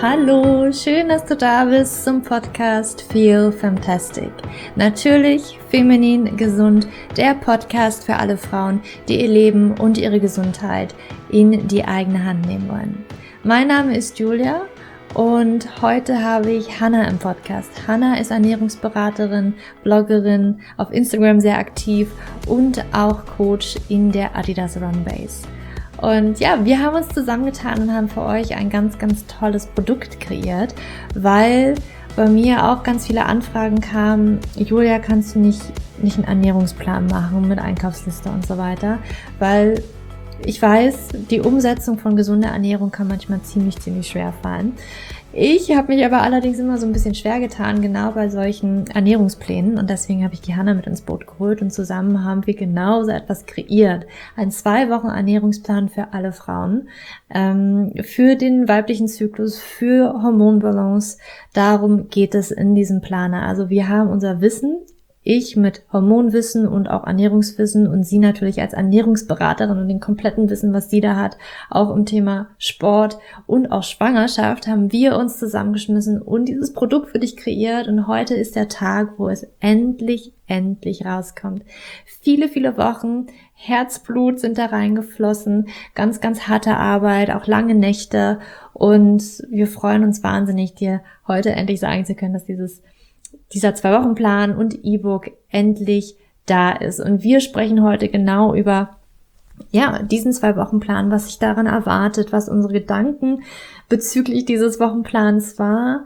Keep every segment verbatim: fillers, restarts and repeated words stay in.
Hallo, schön, dass du da bist zum Podcast Feel Fantastic. Natürlich feminin gesund, der Podcast für alle Frauen, die ihr Leben und ihre Gesundheit in die eigene Hand nehmen wollen. Mein Name ist Julia und heute habe ich Hannah im Podcast. Hannah ist Ernährungsberaterin, Bloggerin, auf Instagram sehr aktiv und auch Coach in der Adidas Runbase. Und ja, wir haben uns zusammengetan und haben für euch ein ganz, ganz tolles Produkt kreiert, weil bei mir auch ganz viele Anfragen kamen, Julia, kannst du nicht, nicht einen Ernährungsplan machen mit Einkaufsliste und so weiter, weil ich weiß, die Umsetzung von gesunder Ernährung kann manchmal ziemlich, ziemlich schwer fallen. Ich habe mich aber allerdings immer so ein bisschen schwer getan, genau bei solchen Ernährungsplänen, und deswegen habe ich die Hannah mit ins Boot geholt und zusammen haben wir genau so etwas kreiert. Ein zwei Wochen Ernährungsplan für alle Frauen, ähm, für den weiblichen Zyklus, für Hormonbalance. Darum geht es in diesem Planer. Also wir haben unser Wissen, ich mit Hormonwissen und auch Ernährungswissen und sie natürlich als Ernährungsberaterin und den kompletten Wissen, was sie da hat, auch im Thema Sport und auch Schwangerschaft, haben wir uns zusammengeschmissen und dieses Produkt für dich kreiert. Und heute ist der Tag, wo es endlich, endlich rauskommt. Viele, viele Wochen, Herzblut sind da reingeflossen, ganz, ganz harte Arbeit, auch lange Nächte, und wir freuen uns wahnsinnig, dir heute endlich sagen zu können, dass dieses dieser Zwei-Wochen-Plan und E-Book endlich da ist. Und wir sprechen heute genau über ja diesen Zwei-Wochen-Plan, was sich daran erwartet, was unsere Gedanken bezüglich dieses Wochenplans war.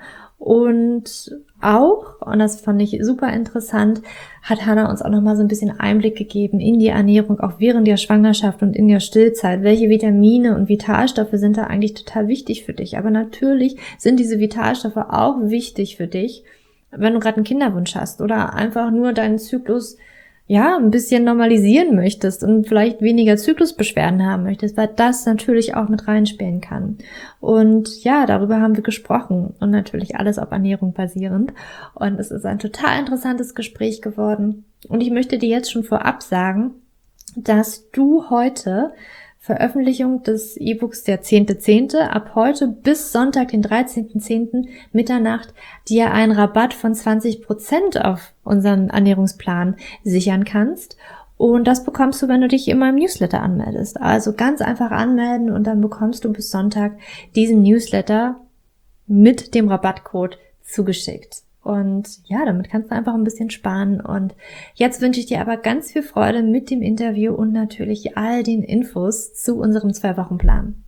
Und auch, und das fand ich super interessant, hat Hannah uns auch nochmal so ein bisschen Einblick gegeben in die Ernährung, auch während der Schwangerschaft und in der Stillzeit. Welche Vitamine und Vitalstoffe sind da eigentlich total wichtig für dich? Aber natürlich sind diese Vitalstoffe auch wichtig für dich, wenn du gerade einen Kinderwunsch hast oder einfach nur deinen Zyklus ja ein bisschen normalisieren möchtest und vielleicht weniger Zyklusbeschwerden haben möchtest, weil das natürlich auch mit reinspielen kann. Und ja, darüber haben wir gesprochen und natürlich alles auf Ernährung basierend. Und es ist ein total interessantes Gespräch geworden. Und ich möchte dir jetzt schon vorab sagen, dass du heute Veröffentlichung des E-Books der zehnte zehnte ab heute bis Sonntag, den dreizehnten zehnten Mitternacht, dir einen Rabatt von zwanzig Prozent auf unseren Ernährungsplan sichern kannst. Und das bekommst du, wenn du dich in meinem Newsletter anmeldest. Also ganz einfach anmelden und dann bekommst du bis Sonntag diesen Newsletter mit dem Rabattcode zugeschickt. Und ja, damit kannst du einfach ein bisschen sparen. Und jetzt wünsche ich dir aber ganz viel Freude mit dem Interview und natürlich all den Infos zu unserem Zwei-Wochen-Plan.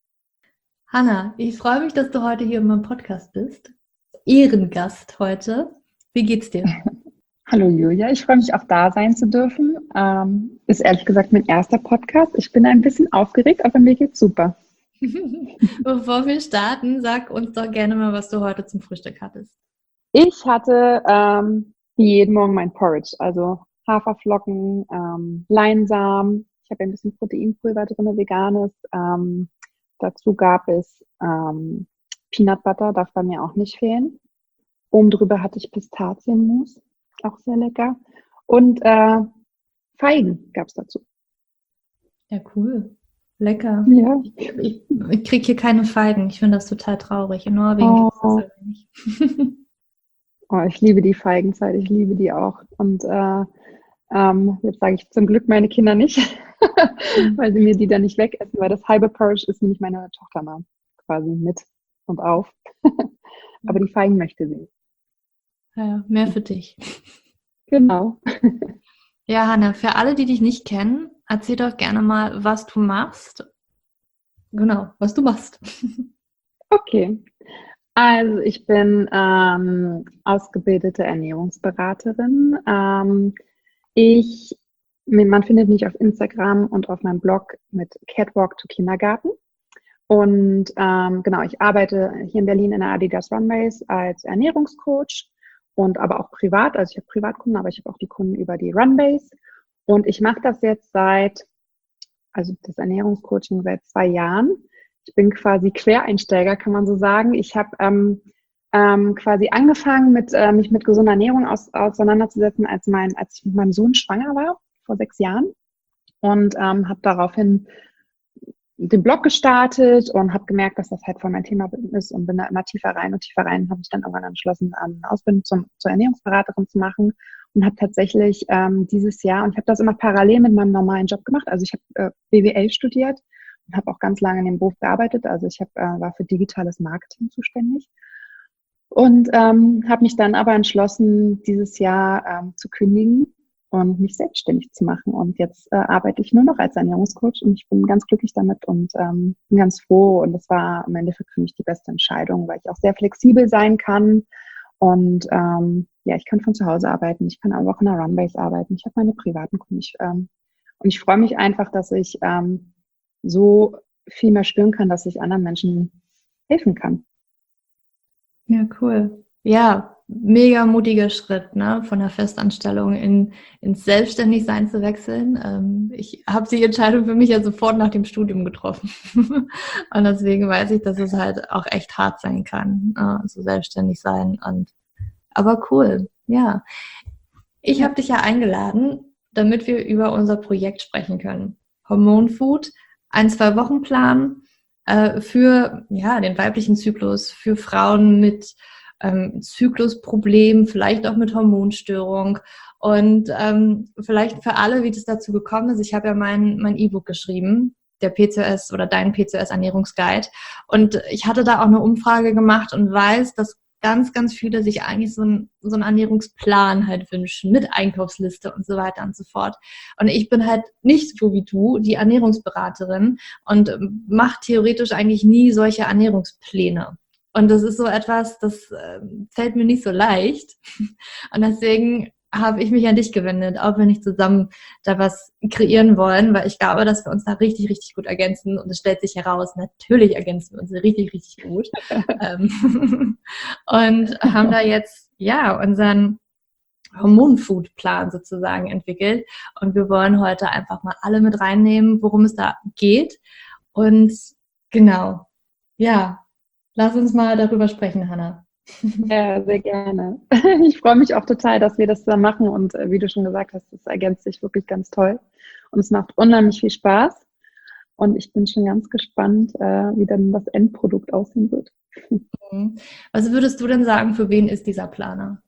Hannah, ich freue mich, dass du heute hier in meinem Podcast bist. Ehrengast heute. Wie geht's dir? Hallo Julia, ich freue mich auch da sein zu dürfen. Ähm, ist ehrlich gesagt mein erster Podcast. Ich bin ein bisschen aufgeregt, aber mir geht's super. Bevor wir starten, sag uns doch gerne mal, was du heute zum Frühstück hattest. Ich hatte ähm, wie jeden Morgen mein Porridge, also Haferflocken, ähm, Leinsamen. Ich habe ein bisschen Proteinpulver drin, veganes. Ähm, dazu gab es ähm, Peanut Butter, darf bei mir auch nicht fehlen. Oben drüber hatte ich Pistazienmus, auch sehr lecker. Und äh, Feigen gab es dazu. Ja, cool. Lecker. Ja. Ich, ich, ich kriege hier keine Feigen. Ich finde das total traurig. In Norwegen Oh. gibt es das irgendwie nicht. Oh, ich liebe die Feigenzeit, ich liebe die auch. Und äh, ähm, jetzt sage ich zum Glück meine Kinder nicht, weil sie mir die dann nicht wegessen, weil das halbe Porridge ist nämlich meine Tochter mal quasi mit und auf. Aber die Feigen möchte sie. Ja, mehr für dich. Genau. Ja, Hannah, für alle, die dich nicht kennen, erzähl doch gerne mal, was du machst. Genau, was du machst. Okay. Also ich bin ähm, ausgebildete Ernährungsberaterin. Ähm, ich, man findet mich auf Instagram und auf meinem Blog mit Catwalk to Kindergarten. Und ähm, genau, ich arbeite hier in Berlin in der Adidas Runbase als Ernährungscoach und aber auch privat. Also ich habe Privatkunden, aber ich habe auch die Kunden über die Runbase. Und ich mache das jetzt seit, also das Ernährungscoaching seit zwei Jahren. Ich bin quasi Quereinsteiger, kann man so sagen. Ich habe ähm, ähm, quasi angefangen, mit, äh, mich mit gesunder Ernährung aus, auseinanderzusetzen, als, mein, als ich mit meinem Sohn schwanger war, vor sechs Jahren. Und ähm, habe daraufhin den Blog gestartet und habe gemerkt, dass das halt voll mein Thema ist und bin da immer tiefer rein und tiefer rein. Habe ich dann irgendwann entschlossen, eine Ausbildung zum, zur Ernährungsberaterin zu machen und habe tatsächlich ähm, dieses Jahr, und ich habe das immer parallel mit meinem normalen Job gemacht. Also ich habe äh, B W L studiert und habe auch ganz lange in dem Beruf gearbeitet. Also ich hab, äh, war für digitales Marketing zuständig und ähm, habe mich dann aber entschlossen, dieses Jahr ähm, zu kündigen und mich selbstständig zu machen. Und jetzt äh, arbeite ich nur noch als Ernährungscoach und ich bin ganz glücklich damit und ähm, bin ganz froh. Und das war im Endeffekt für mich die beste Entscheidung, weil ich auch sehr flexibel sein kann. Und ähm, ja, ich kann von zu Hause arbeiten, ich kann aber auch in der Runbase arbeiten, ich habe meine privaten Kunden. Ich, ähm, und ich freue mich einfach, dass ich ähm, so viel mehr spüren kann, dass ich anderen Menschen helfen kann. Ja, cool. Ja, mega mutiger Schritt, ne, von der Festanstellung in, ins Selbstständigsein zu wechseln. Ähm, ich habe die Entscheidung für mich ja sofort nach dem Studium getroffen. Und deswegen weiß ich, dass es halt auch echt hart sein kann, äh, so selbstständig sein. Und aber cool, ja. Ich habe dich ja eingeladen, damit wir über unser Projekt sprechen können. Hormonfood, ein Zwei-Wochen-Plan äh, für ja, den weiblichen Zyklus, für Frauen mit ähm, Zyklusproblemen, vielleicht auch mit Hormonstörung und ähm, vielleicht für alle, wie das dazu gekommen ist. Ich habe ja mein, mein E-Book geschrieben, der P C O S oder dein P C O S-Ernährungsguide, und ich hatte da auch eine Umfrage gemacht und weiß, dass ganz, ganz viele sich eigentlich so, ein, so einen Ernährungsplan halt wünschen, mit Einkaufsliste und so weiter und so fort. Und ich bin halt nicht so wie du, die Ernährungsberaterin, und mache theoretisch eigentlich nie solche Ernährungspläne. Und das ist so etwas, das äh, fällt mir nicht so leicht. Und deswegen habe ich mich an dich gewendet, auch wenn ich zusammen da was kreieren wollen, weil ich glaube, dass wir uns da richtig, richtig gut ergänzen, und es stellt sich heraus, natürlich ergänzen wir uns richtig, richtig gut. ähm, und haben da jetzt, ja, unseren Hormonfood-Plan sozusagen entwickelt, und wir wollen heute einfach mal alle mit reinnehmen, worum es da geht. Und genau, ja, lass uns mal darüber sprechen, Hannah. Ja, sehr gerne. Ich freue mich auch total, dass wir das da machen und äh, wie du schon gesagt hast, das ergänzt sich wirklich ganz toll und es macht unheimlich viel Spaß und ich bin schon ganz gespannt, äh, wie dann das Endprodukt aussehen wird. Was würdest du denn sagen, für wen ist dieser Planer?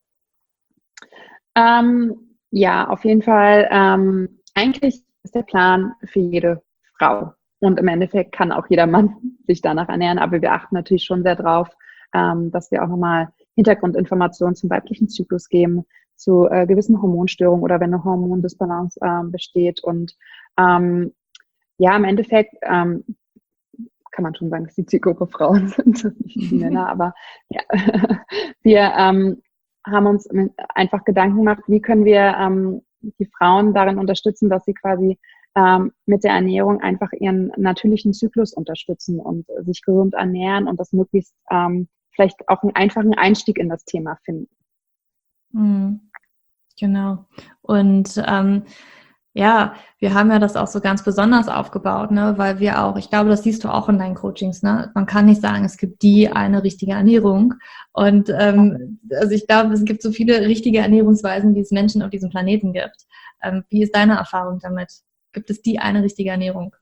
Ähm, ja, auf jeden Fall. Ähm, eigentlich ist der Plan für jede Frau und im Endeffekt kann auch jeder Mann sich danach ernähren, aber wir achten natürlich schon sehr drauf, ähm, dass wir auch nochmal Hintergrundinformationen zum weiblichen Zyklus geben, zu äh, gewissen Hormonstörungen oder wenn eine Hormondisbalance äh, besteht. Und ähm, ja, im Endeffekt ähm, kann man schon sagen, dass die Zielgruppe Frauen sind, nicht die Männer, aber ja, wir ähm, haben uns einfach Gedanken gemacht, wie können wir ähm, die Frauen darin unterstützen, dass sie quasi ähm, mit der Ernährung einfach ihren natürlichen Zyklus unterstützen und sich gesund ernähren und das möglichst ähm, vielleicht auch einen einfachen Einstieg in das Thema finden. Mhm. Genau. Und ähm, ja, wir haben ja das auch so ganz besonders aufgebaut, ne, weil wir auch, ich glaube, das siehst du auch in deinen Coachings, ne, man kann nicht sagen, es gibt die eine richtige Ernährung, und ähm, also ich glaube, es gibt so viele richtige Ernährungsweisen, wie es Menschen auf diesem Planeten gibt. Ähm, wie ist deine Erfahrung damit? Gibt es die eine richtige Ernährung?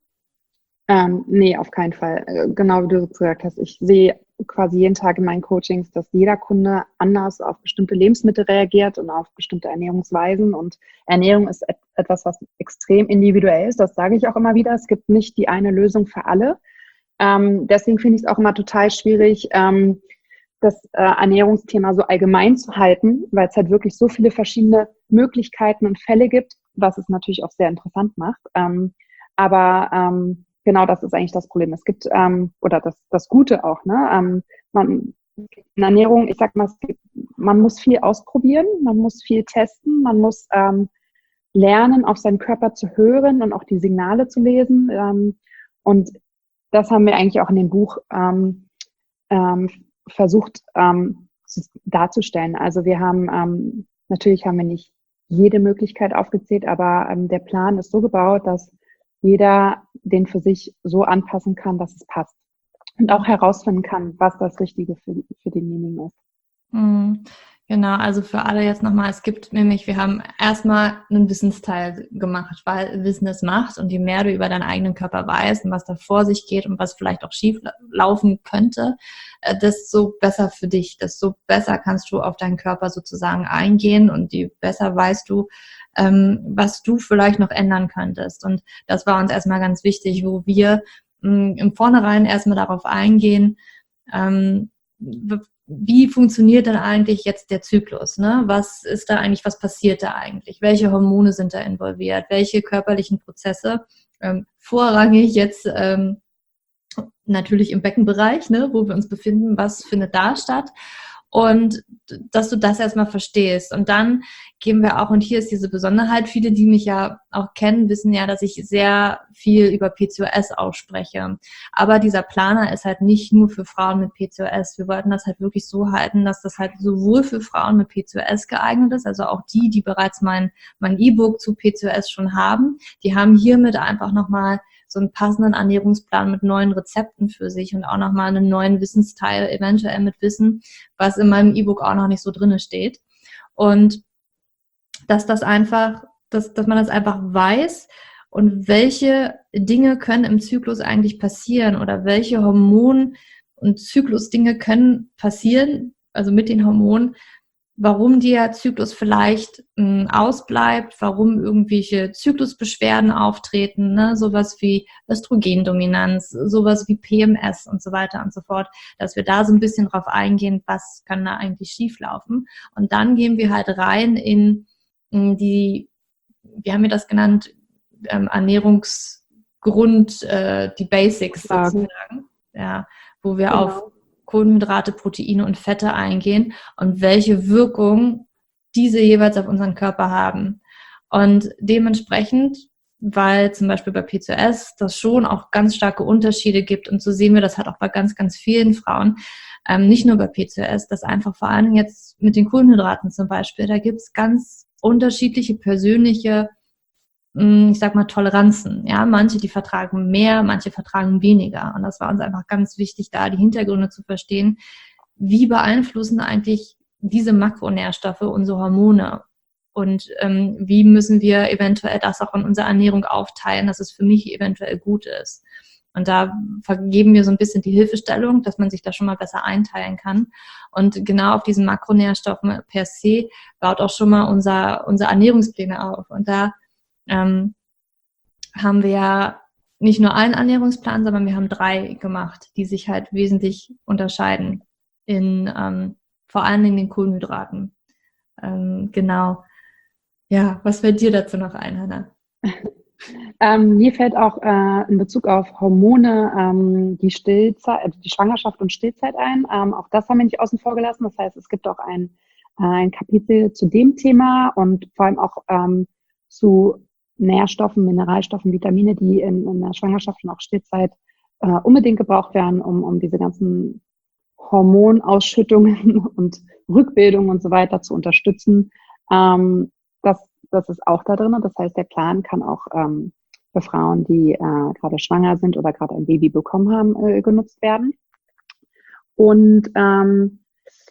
Ähm, nee, auf keinen Fall. Genau wie du gesagt hast, ich sehe quasi jeden Tag in meinen Coachings, dass jeder Kunde anders auf bestimmte Lebensmittel reagiert und auf bestimmte Ernährungsweisen. Und Ernährung ist et- etwas, was extrem individuell ist. Das sage ich auch immer wieder. Es gibt nicht die eine Lösung für alle. Ähm, deswegen finde ich es auch immer total schwierig, ähm, das äh, Ernährungsthema so allgemein zu halten, weil es halt wirklich so viele verschiedene Möglichkeiten und Fälle gibt, was es natürlich auch sehr interessant macht. Ähm, aber ähm, genau das ist eigentlich das Problem. Es gibt, ähm, oder das, das Gute auch, ne? Ähm, man, in Ernährung, ich sag mal, es gibt, man muss viel ausprobieren, man muss viel testen, man muss ähm, lernen, auf seinen Körper zu hören und auch die Signale zu lesen. Ähm, und das haben wir eigentlich auch in dem Buch ähm, ähm, versucht ähm, darzustellen. Also wir haben, ähm, natürlich haben wir nicht jede Möglichkeit aufgezählt, aber ähm, der Plan ist so gebaut, dass jeder den für sich so anpassen kann, dass es passt. Und auch herausfinden kann, was das Richtige für, für denjenigen ist. Mhm. Genau, also für alle jetzt nochmal, es gibt nämlich, wir haben erstmal einen Wissensteil gemacht, weil Wissen es macht und je mehr du über deinen eigenen Körper weißt und was da vor sich geht und was vielleicht auch schief laufen könnte, desto besser für dich, desto besser kannst du auf deinen Körper sozusagen eingehen und je besser weißt du, ähm, was du vielleicht noch ändern könntest. Und das war uns erstmal ganz wichtig, wo wir mh, im Vornherein erstmal darauf eingehen, ähm, wie funktioniert denn eigentlich jetzt der Zyklus? Ne? Was ist da eigentlich, was passiert da eigentlich? Welche Hormone sind da involviert? Welche körperlichen Prozesse? Ähm, vorrangig jetzt ähm, natürlich im Beckenbereich, ne, wo wir uns befinden, was findet da statt? Und dass du das erstmal verstehst. Und dann gehen wir auch, und hier ist diese Besonderheit, viele, die mich ja auch kennen, wissen ja, dass ich sehr viel über P C O S auch spreche. Aber dieser Planer ist halt nicht nur für Frauen mit P C O S. Wir wollten das halt wirklich so halten, dass das halt sowohl für Frauen mit P C O S geeignet ist, also auch die, die bereits mein mein E-Book zu P C O S schon haben, die haben hiermit einfach nochmal so einen passenden Ernährungsplan mit neuen Rezepten für sich und auch nochmal einen neuen Wissensteil, eventuell mit Wissen, was in meinem E-Book auch noch nicht so drinne steht. Und dass das einfach, dass, dass man das einfach weiß und welche Dinge können im Zyklus eigentlich passieren oder welche Hormon- und Zyklusdinge können passieren, also mit den Hormonen, warum der Zyklus vielleicht mh, ausbleibt, warum irgendwelche Zyklusbeschwerden auftreten, ne? Sowas wie Östrogendominanz, sowas wie P M S und so weiter und so fort, dass wir da so ein bisschen drauf eingehen, was kann da eigentlich schieflaufen. Und dann gehen wir halt rein in, in die, wie haben wir das genannt, ähm, Ernährungsgrund, äh, die Basics sozusagen, ja, wo wir genau. auf Kohlenhydrate, Proteine und Fette eingehen und welche Wirkung diese jeweils auf unseren Körper haben. Und dementsprechend, weil zum Beispiel bei P C O S das schon auch ganz starke Unterschiede gibt und so sehen wir das halt auch bei ganz, ganz vielen Frauen, ähm, nicht nur bei P C O S, das einfach vor allem jetzt mit den Kohlenhydraten zum Beispiel, da gibt es ganz unterschiedliche persönliche, ich sag mal, Toleranzen. Ja, manche, die vertragen mehr, manche vertragen weniger. Und das war uns einfach ganz wichtig, da die Hintergründe zu verstehen. Wie beeinflussen eigentlich diese Makronährstoffe unsere Hormone? Und ähm, wie müssen wir eventuell das auch in unserer Ernährung aufteilen, dass es für mich eventuell gut ist? Und da vergeben wir so ein bisschen die Hilfestellung, dass man sich da schon mal besser einteilen kann. Und genau auf diesen Makronährstoffen per se baut auch schon mal unser, unsere Ernährungspläne auf. Und da Ähm, haben wir ja nicht nur einen Ernährungsplan, sondern wir haben drei gemacht, die sich halt wesentlich unterscheiden in ähm, vor allem in den Kohlenhydraten. Ähm, genau. Ja, was fällt dir dazu noch ein, Hannah? Ähm, mir fällt auch äh, in Bezug auf Hormone ähm, die Stillzeit, also die Schwangerschaft und Stillzeit ein. Ähm, auch das haben wir nicht außen vor gelassen. Das heißt, es gibt auch ein, äh, ein Kapitel zu dem Thema und vor allem auch ähm, zu Nährstoffen, Mineralstoffen, Vitamine, die in, in der Schwangerschaft und auch Stillzeit äh, unbedingt gebraucht werden, um, um diese ganzen Hormonausschüttungen und Rückbildung und so weiter zu unterstützen. Ähm, das, das ist auch da drin. Das heißt, der Plan kann auch ähm, für Frauen, die äh, gerade schwanger sind oder gerade ein Baby bekommen haben, äh, genutzt werden. Und ähm,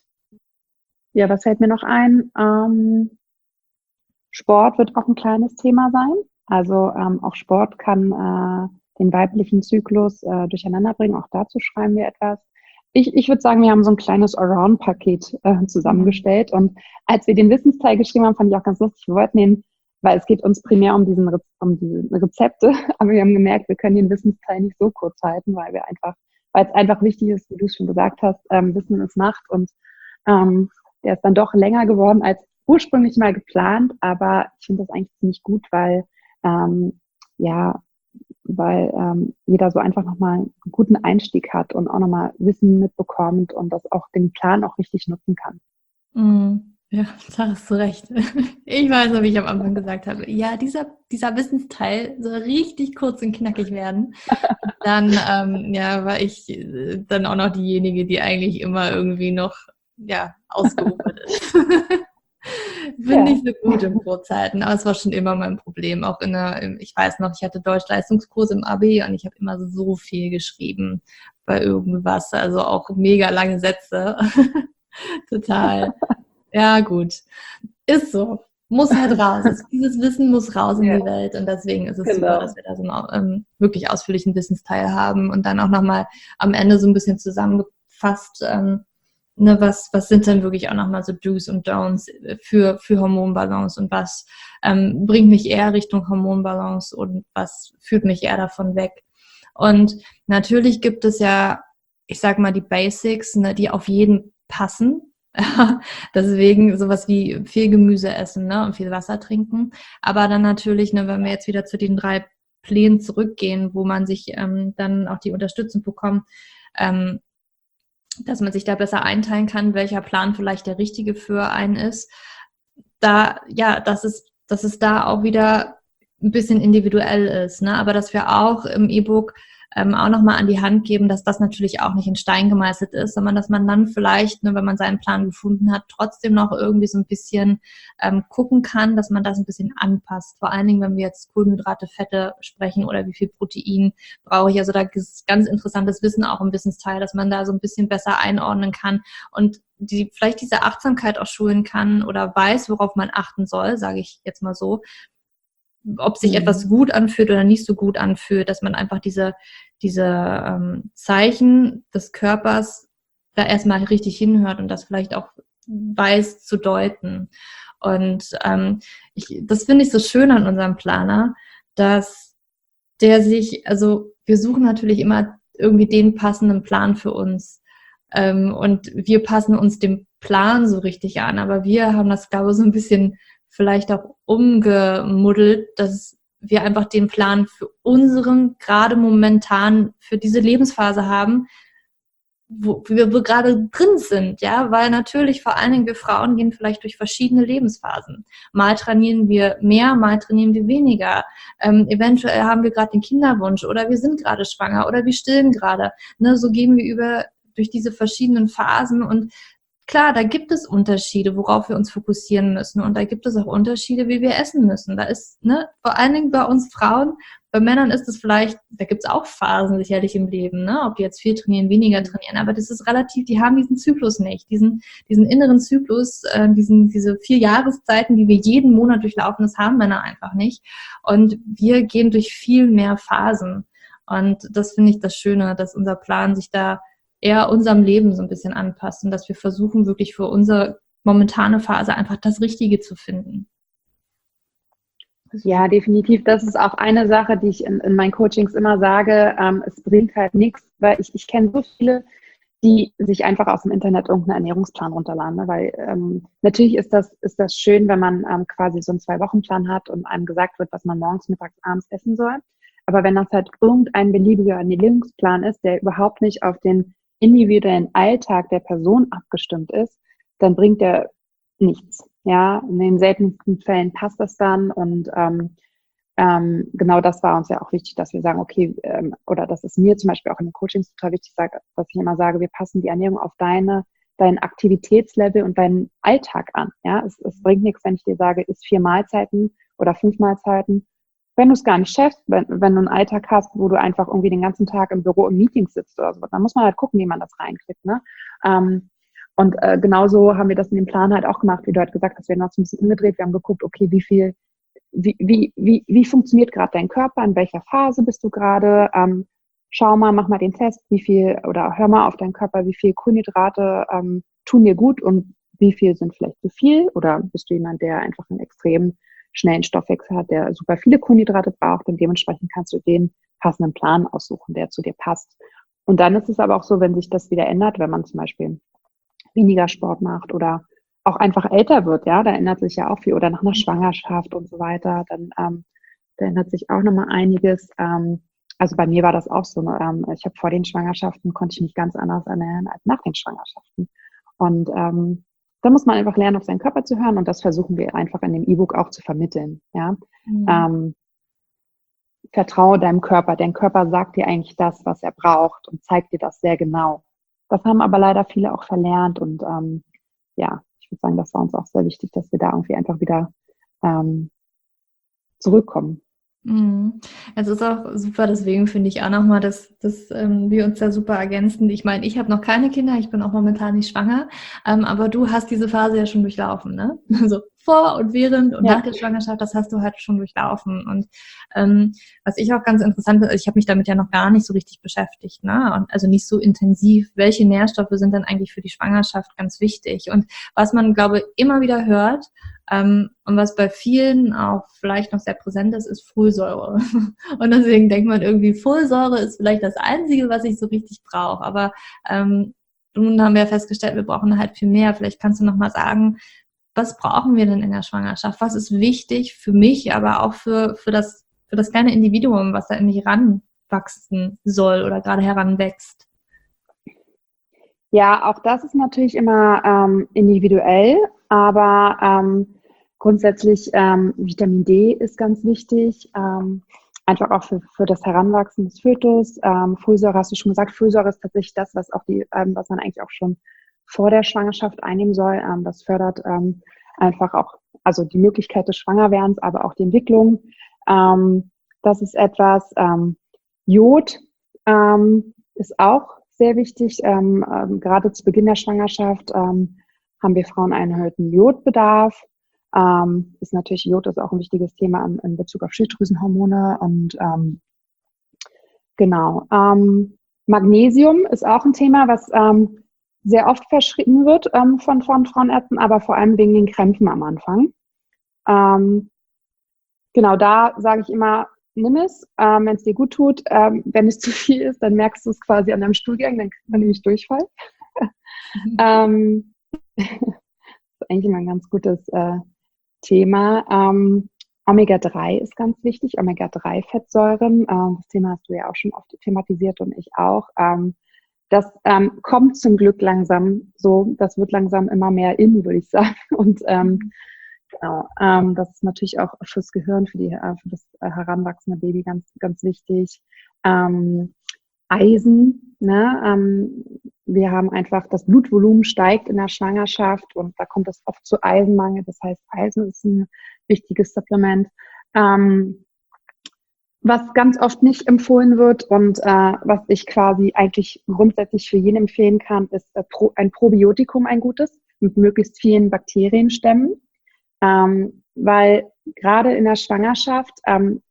ja, was fällt mir noch ein? Ähm, Sport wird auch ein kleines Thema sein. Also ähm, auch Sport kann äh, den weiblichen Zyklus äh, durcheinander bringen. Auch dazu schreiben wir etwas. Ich, ich würde sagen, wir haben so ein kleines Around-Paket äh, zusammengestellt. Und als wir den Wissensteil geschrieben haben, fand ich auch ganz lustig. Wir wollten den, weil es geht uns primär um, diesen, um diese Rezepte, aber wir haben gemerkt, wir können den Wissensteil nicht so kurz halten, weil wir einfach, weil es einfach wichtig ist, wie du es schon gesagt hast, ähm, Wissen ist Macht. Und ähm, der ist dann doch länger geworden als ursprünglich mal geplant, aber ich finde das eigentlich ziemlich gut, weil ähm, ja, weil ähm, jeder so einfach nochmal einen guten Einstieg hat und auch nochmal Wissen mitbekommt und das auch den Plan auch richtig nutzen kann. Mm, ja, da hast du recht. Ich weiß, wie ich am Anfang gesagt habe, ja, dieser, dieser Wissensteil soll richtig kurz und knackig werden. Dann ähm, ja, war ich äh, dann auch noch diejenige, die eigentlich immer irgendwie noch ja, ausgeufert ist. Bin ja. nicht so gut im Kurzhalten, aber es war schon immer mein Problem. Auch in der, ich weiß noch, ich hatte Deutschleistungskurs im Abi und ich habe immer so viel geschrieben bei irgendwas, also auch mega lange Sätze. Total Ja, gut. Ist so. Muss halt raus. Es, dieses Wissen muss raus in Ja, die Welt und deswegen ist es super, dass genau. wir da so einen ähm, wirklich ausführlichen Wissensteil haben und dann auch nochmal am Ende so ein bisschen zusammengefasst, ähm, ne, was, was sind denn wirklich auch nochmal so Do's und Don'ts für, für Hormonbalance und was ähm, bringt mich eher Richtung Hormonbalance und was führt mich eher davon weg. Und natürlich gibt es ja, ich sag mal, die Basics, ne, die auf jeden passen. Deswegen sowas wie viel Gemüse essen, ne, und viel Wasser trinken. Aber dann natürlich, ne, wenn wir jetzt wieder zu den drei Plänen zurückgehen, wo man sich ähm, dann auch die Unterstützung bekommt, ähm, dass man sich da besser einteilen kann, welcher Plan vielleicht der richtige für einen ist. Da, ja, dass es, dass es da auch wieder ein bisschen individuell ist, ne? Aber dass wir auch im E-Book ähm, auch nochmal an die Hand geben, dass das natürlich auch nicht in Stein gemeißelt ist, sondern dass man dann vielleicht, ne, wenn man seinen Plan gefunden hat, trotzdem noch irgendwie so ein bisschen ähm, gucken kann, dass man das ein bisschen anpasst. Vor allen Dingen, wenn wir jetzt Kohlenhydrate, Fette sprechen oder wie viel Protein brauche ich. Also da ist ganz interessantes Wissen auch im Wissensteil, dass man da so ein bisschen besser einordnen kann und die vielleicht diese Achtsamkeit auch schulen kann oder weiß, worauf man achten soll, sage ich jetzt mal so, ob sich etwas Mhm. gut anfühlt oder nicht so gut anfühlt, dass man einfach diese, diese ähm, Zeichen des Körpers da erstmal richtig hinhört und das vielleicht auch weiß zu deuten. Und ähm, ich, das finde ich so schön an unserem Planer, dass der sich, also wir suchen natürlich immer irgendwie den passenden Plan für uns. Ähm, und wir passen uns dem Plan so richtig an, aber wir haben das, glaube ich, so ein bisschen vielleicht auch umgemuddelt, dass wir einfach den Plan für unseren, gerade momentan, für diese Lebensphase haben, wo wir gerade drin sind, ja, weil natürlich vor allen Dingen wir Frauen gehen vielleicht durch verschiedene Lebensphasen. Mal trainieren wir mehr, mal trainieren wir weniger. Ähm, eventuell haben wir gerade den Kinderwunsch oder wir sind gerade schwanger oder wir stillen gerade. Ne, so gehen wir über durch diese verschiedenen Phasen und klar, da gibt es Unterschiede, worauf wir uns fokussieren müssen. Und da gibt es auch Unterschiede, wie wir essen müssen. Da ist, ne, vor allen Dingen bei uns Frauen, bei Männern ist es vielleicht, da gibt es auch Phasen sicherlich im Leben, ne, ob die jetzt viel trainieren, weniger trainieren. Aber das ist relativ, die haben diesen Zyklus nicht, diesen, diesen inneren Zyklus, äh, diesen, diese vier Jahreszeiten, die wir jeden Monat durchlaufen, das haben Männer einfach nicht. Und wir gehen durch viel mehr Phasen. Und das finde ich das Schöne, dass unser Plan sich da eher unserem Leben so ein bisschen anpassen, dass wir versuchen, wirklich für unsere momentane Phase einfach das Richtige zu finden. Ja, definitiv. Das ist auch eine Sache, die ich in, in meinen Coachings immer sage. Ähm, es bringt halt nichts, weil ich, ich kenne so viele, die sich einfach aus dem Internet irgendeinen Ernährungsplan runterladen. Ne? Weil ähm, natürlich ist das, ist das schön, wenn man ähm, quasi so einen Zwei-Wochen-Plan hat und einem gesagt wird, was man morgens, mittags, abends essen soll. Aber wenn das halt irgendein beliebiger Ernährungsplan ist, der überhaupt nicht auf den individuellen Alltag der Person abgestimmt ist, dann bringt der nichts. Ja, in den seltensten Fällen passt das dann und ähm, ähm, genau das war uns ja auch wichtig, dass wir sagen, okay, ähm, oder das ist mir zum Beispiel auch in den Coachings total wichtig, sag, dass ich immer sage, wir passen die Ernährung auf deine, dein Aktivitätslevel und deinen Alltag an. Ja, es, es bringt nichts, wenn ich dir sage, isst vier Mahlzeiten oder fünf Mahlzeiten. Wenn du es gar nicht schaffst, wenn, wenn du einen Alltag hast, wo du einfach irgendwie den ganzen Tag im Büro im Meeting sitzt oder so, dann muss man halt gucken, wie man das reinkriegt. Ne? Ähm, und äh, genauso haben wir das in dem Plan halt auch gemacht, wie du halt gesagt hast, wir haben uns ein bisschen umgedreht, wir haben geguckt, okay, wie viel, wie, wie, wie, wie funktioniert gerade dein Körper, in welcher Phase bist du gerade, ähm, schau mal, mach mal den Test, wie viel, oder hör mal auf deinen Körper, wie viel Kohlenhydrate ähm, tun dir gut und wie viel sind vielleicht zu viel, oder bist du jemand, der einfach einen extrem schnellen Stoffwechsel hat, der super viele Kohlenhydrate braucht und dementsprechend kannst du den passenden Plan aussuchen, der zu dir passt. Und dann ist es aber auch so, wenn sich das wieder ändert, wenn man zum Beispiel weniger Sport macht oder auch einfach älter wird, ja, da ändert sich ja auch viel oder nach einer Schwangerschaft und so weiter, dann ähm, da ändert sich auch nochmal einiges. Ähm, also bei mir war das auch so, ähm, ich habe vor den Schwangerschaften, konnte ich mich ganz anders ernähren als nach den Schwangerschaften. Und ähm, da muss man einfach lernen, auf seinen Körper zu hören und das versuchen wir einfach in dem E-Book auch zu vermitteln, ja. Mhm. Ähm, Vertraue deinem Körper. Dein Körper sagt dir eigentlich das, was er braucht und zeigt dir das sehr genau. Das haben aber leider viele auch verlernt und ähm, ja, ich würde sagen, das war uns auch sehr wichtig, dass wir da irgendwie einfach wieder ähm, zurückkommen. Mhm. Es ist auch super, deswegen finde ich auch nochmal, dass, dass ähm, wir uns da super ergänzen. Ich meine, ich habe noch keine Kinder, ich bin auch momentan nicht schwanger, ähm, aber du hast diese Phase ja schon durchlaufen, ne? Also vor und während und nach Ja. der Schwangerschaft, das hast du halt schon durchlaufen. Und ähm, was ich auch ganz interessant finde, ich habe mich damit ja noch gar nicht so richtig beschäftigt, ne? Und also nicht so intensiv, welche Nährstoffe sind denn eigentlich für die Schwangerschaft ganz wichtig? Und was man, glaube ich, immer wieder hört, ähm, und was bei vielen auch vielleicht noch sehr präsent ist, ist Folsäure. Und deswegen denkt man irgendwie, Folsäure ist vielleicht das Einzige, was ich so richtig brauche. Aber ähm, nun haben wir festgestellt, wir brauchen halt viel mehr. Vielleicht kannst du noch mal sagen, was brauchen wir denn in der Schwangerschaft? Was ist wichtig für mich, aber auch für, für, das, für das kleine Individuum, was da in mich ranwachsen soll oder gerade heranwächst? Ja, auch das ist natürlich immer ähm, individuell, aber ähm, grundsätzlich ähm, Vitamin D ist ganz wichtig, ähm, einfach auch für, für das Heranwachsen des Fötus. Ähm, Folsäure hast du schon gesagt, Folsäure ist tatsächlich das, was auch die, ähm, was man eigentlich auch schon vor der Schwangerschaft einnehmen soll. Ähm, das fördert ähm, einfach auch, also die Möglichkeit des Schwangerwerdens, aber auch die Entwicklung. Ähm, das ist etwas. Ähm, Jod ähm, ist auch sehr wichtig. Ähm, ähm, gerade zu Beginn der Schwangerschaft ähm, haben wir Frauen einen erhöhten Jodbedarf. Ähm, ist natürlich, Jod ist auch ein wichtiges Thema in, in Bezug auf Schilddrüsenhormone und ähm, genau. Ähm, Magnesium ist auch ein Thema, was ähm, sehr oft verschrieben wird ähm, von, von Frauenärzten, aber vor allem wegen den Krämpfen am Anfang. Ähm, genau, da sage ich immer, nimm es, ähm, wenn es dir gut tut. Ähm, wenn es zu viel ist, dann merkst du es quasi an deinem Stuhlgang, dann kriegt man nämlich Durchfall. ähm, das ist eigentlich immer ein ganz gutes äh, Thema. Ähm, Omega drei ist ganz wichtig, Omega drei Fettsäuren. Ähm, das Thema hast du ja auch schon oft thematisiert und ich auch. Ähm, das ähm, kommt zum Glück langsam so, das wird langsam immer mehr in, würde ich sagen. Und ähm, genau, ähm, das ist natürlich auch fürs Gehirn, für, die, äh, für das äh, heranwachsende Baby ganz, ganz wichtig. Ähm, Eisen, ne? Ähm, wir haben einfach, das Blutvolumen steigt in der Schwangerschaft und da kommt es oft zu Eisenmangel. Das heißt, Eisen ist ein wichtiges Supplement. Ähm, was ganz oft nicht empfohlen wird und äh, was ich quasi eigentlich grundsätzlich für jeden empfehlen kann, ist äh, Pro, ein Probiotikum, ein gutes, mit möglichst vielen Bakterienstämmen. Ähm, weil gerade in der Schwangerschaft ähm,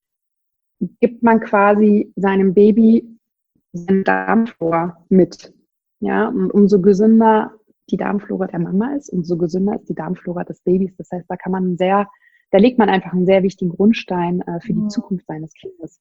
gibt man quasi seinem Baby seine Darmflora mit. Ja, und umso gesünder die Darmflora der Mama ist, umso gesünder ist die Darmflora des Babys. Das heißt, da kann man sehr, da legt man einfach einen sehr wichtigen Grundstein äh, für die Zukunft seines Kindes.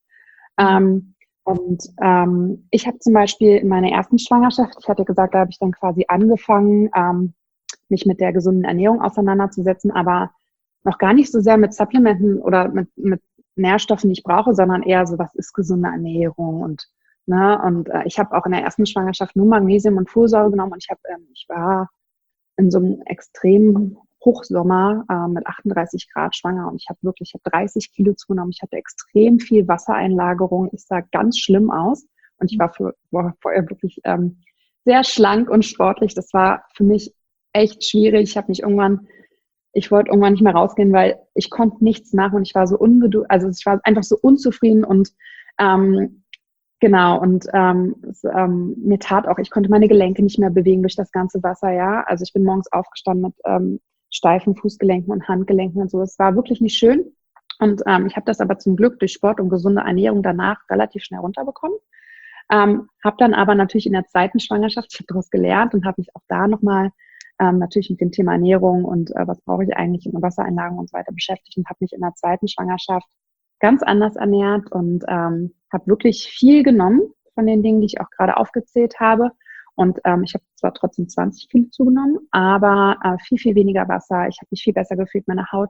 Ähm, und ähm, ich habe zum Beispiel in meiner ersten Schwangerschaft, ich hatte gesagt, da habe ich dann quasi angefangen, ähm, mich mit der gesunden Ernährung auseinanderzusetzen, aber noch gar nicht so sehr mit Supplementen oder mit, mit Nährstoffen, die ich brauche, sondern eher so, was ist gesunde Ernährung und ne, und äh, ich habe auch in der ersten Schwangerschaft nur Magnesium und Folsäure genommen und ich habe, ähm, ich war in so einem extremen Hochsommer äh, mit achtunddreißig Grad schwanger und ich habe wirklich, ich habe dreißig Kilo zugenommen, ich hatte extrem viel Wassereinlagerung, ich sah ganz schlimm aus und ich war, für, war vorher wirklich ähm, sehr schlank und sportlich. Das war für mich echt schwierig. Ich habe mich irgendwann, ich wollte irgendwann nicht mehr rausgehen, weil ich konnte nichts machen und ich war so ungeduldig, also ich war einfach so unzufrieden und ähm, genau, und ähm, es, ähm, mir tat auch, ich konnte meine Gelenke nicht mehr bewegen durch das ganze Wasser, ja. Also ich bin morgens aufgestanden mit ähm, steifen Fußgelenken und Handgelenken und so. Es war wirklich nicht schön. Und ähm, ich habe das aber zum Glück durch Sport und gesunde Ernährung danach relativ schnell runterbekommen. Ähm, habe dann aber natürlich in der zweiten Schwangerschaft, ich habe daraus gelernt und habe mich auch da nochmal ähm, natürlich mit dem Thema Ernährung und äh, was brauche ich eigentlich in Wassereinlagerung und so weiter beschäftigt und habe mich in der zweiten Schwangerschaft ganz anders ernährt und ähm, habe wirklich viel genommen von den Dingen, die ich auch gerade aufgezählt habe. Und ähm, ich habe zwar trotzdem zwanzig Kilo zugenommen, aber äh, viel, viel weniger Wasser. Ich habe mich viel besser gefühlt. Meine Haut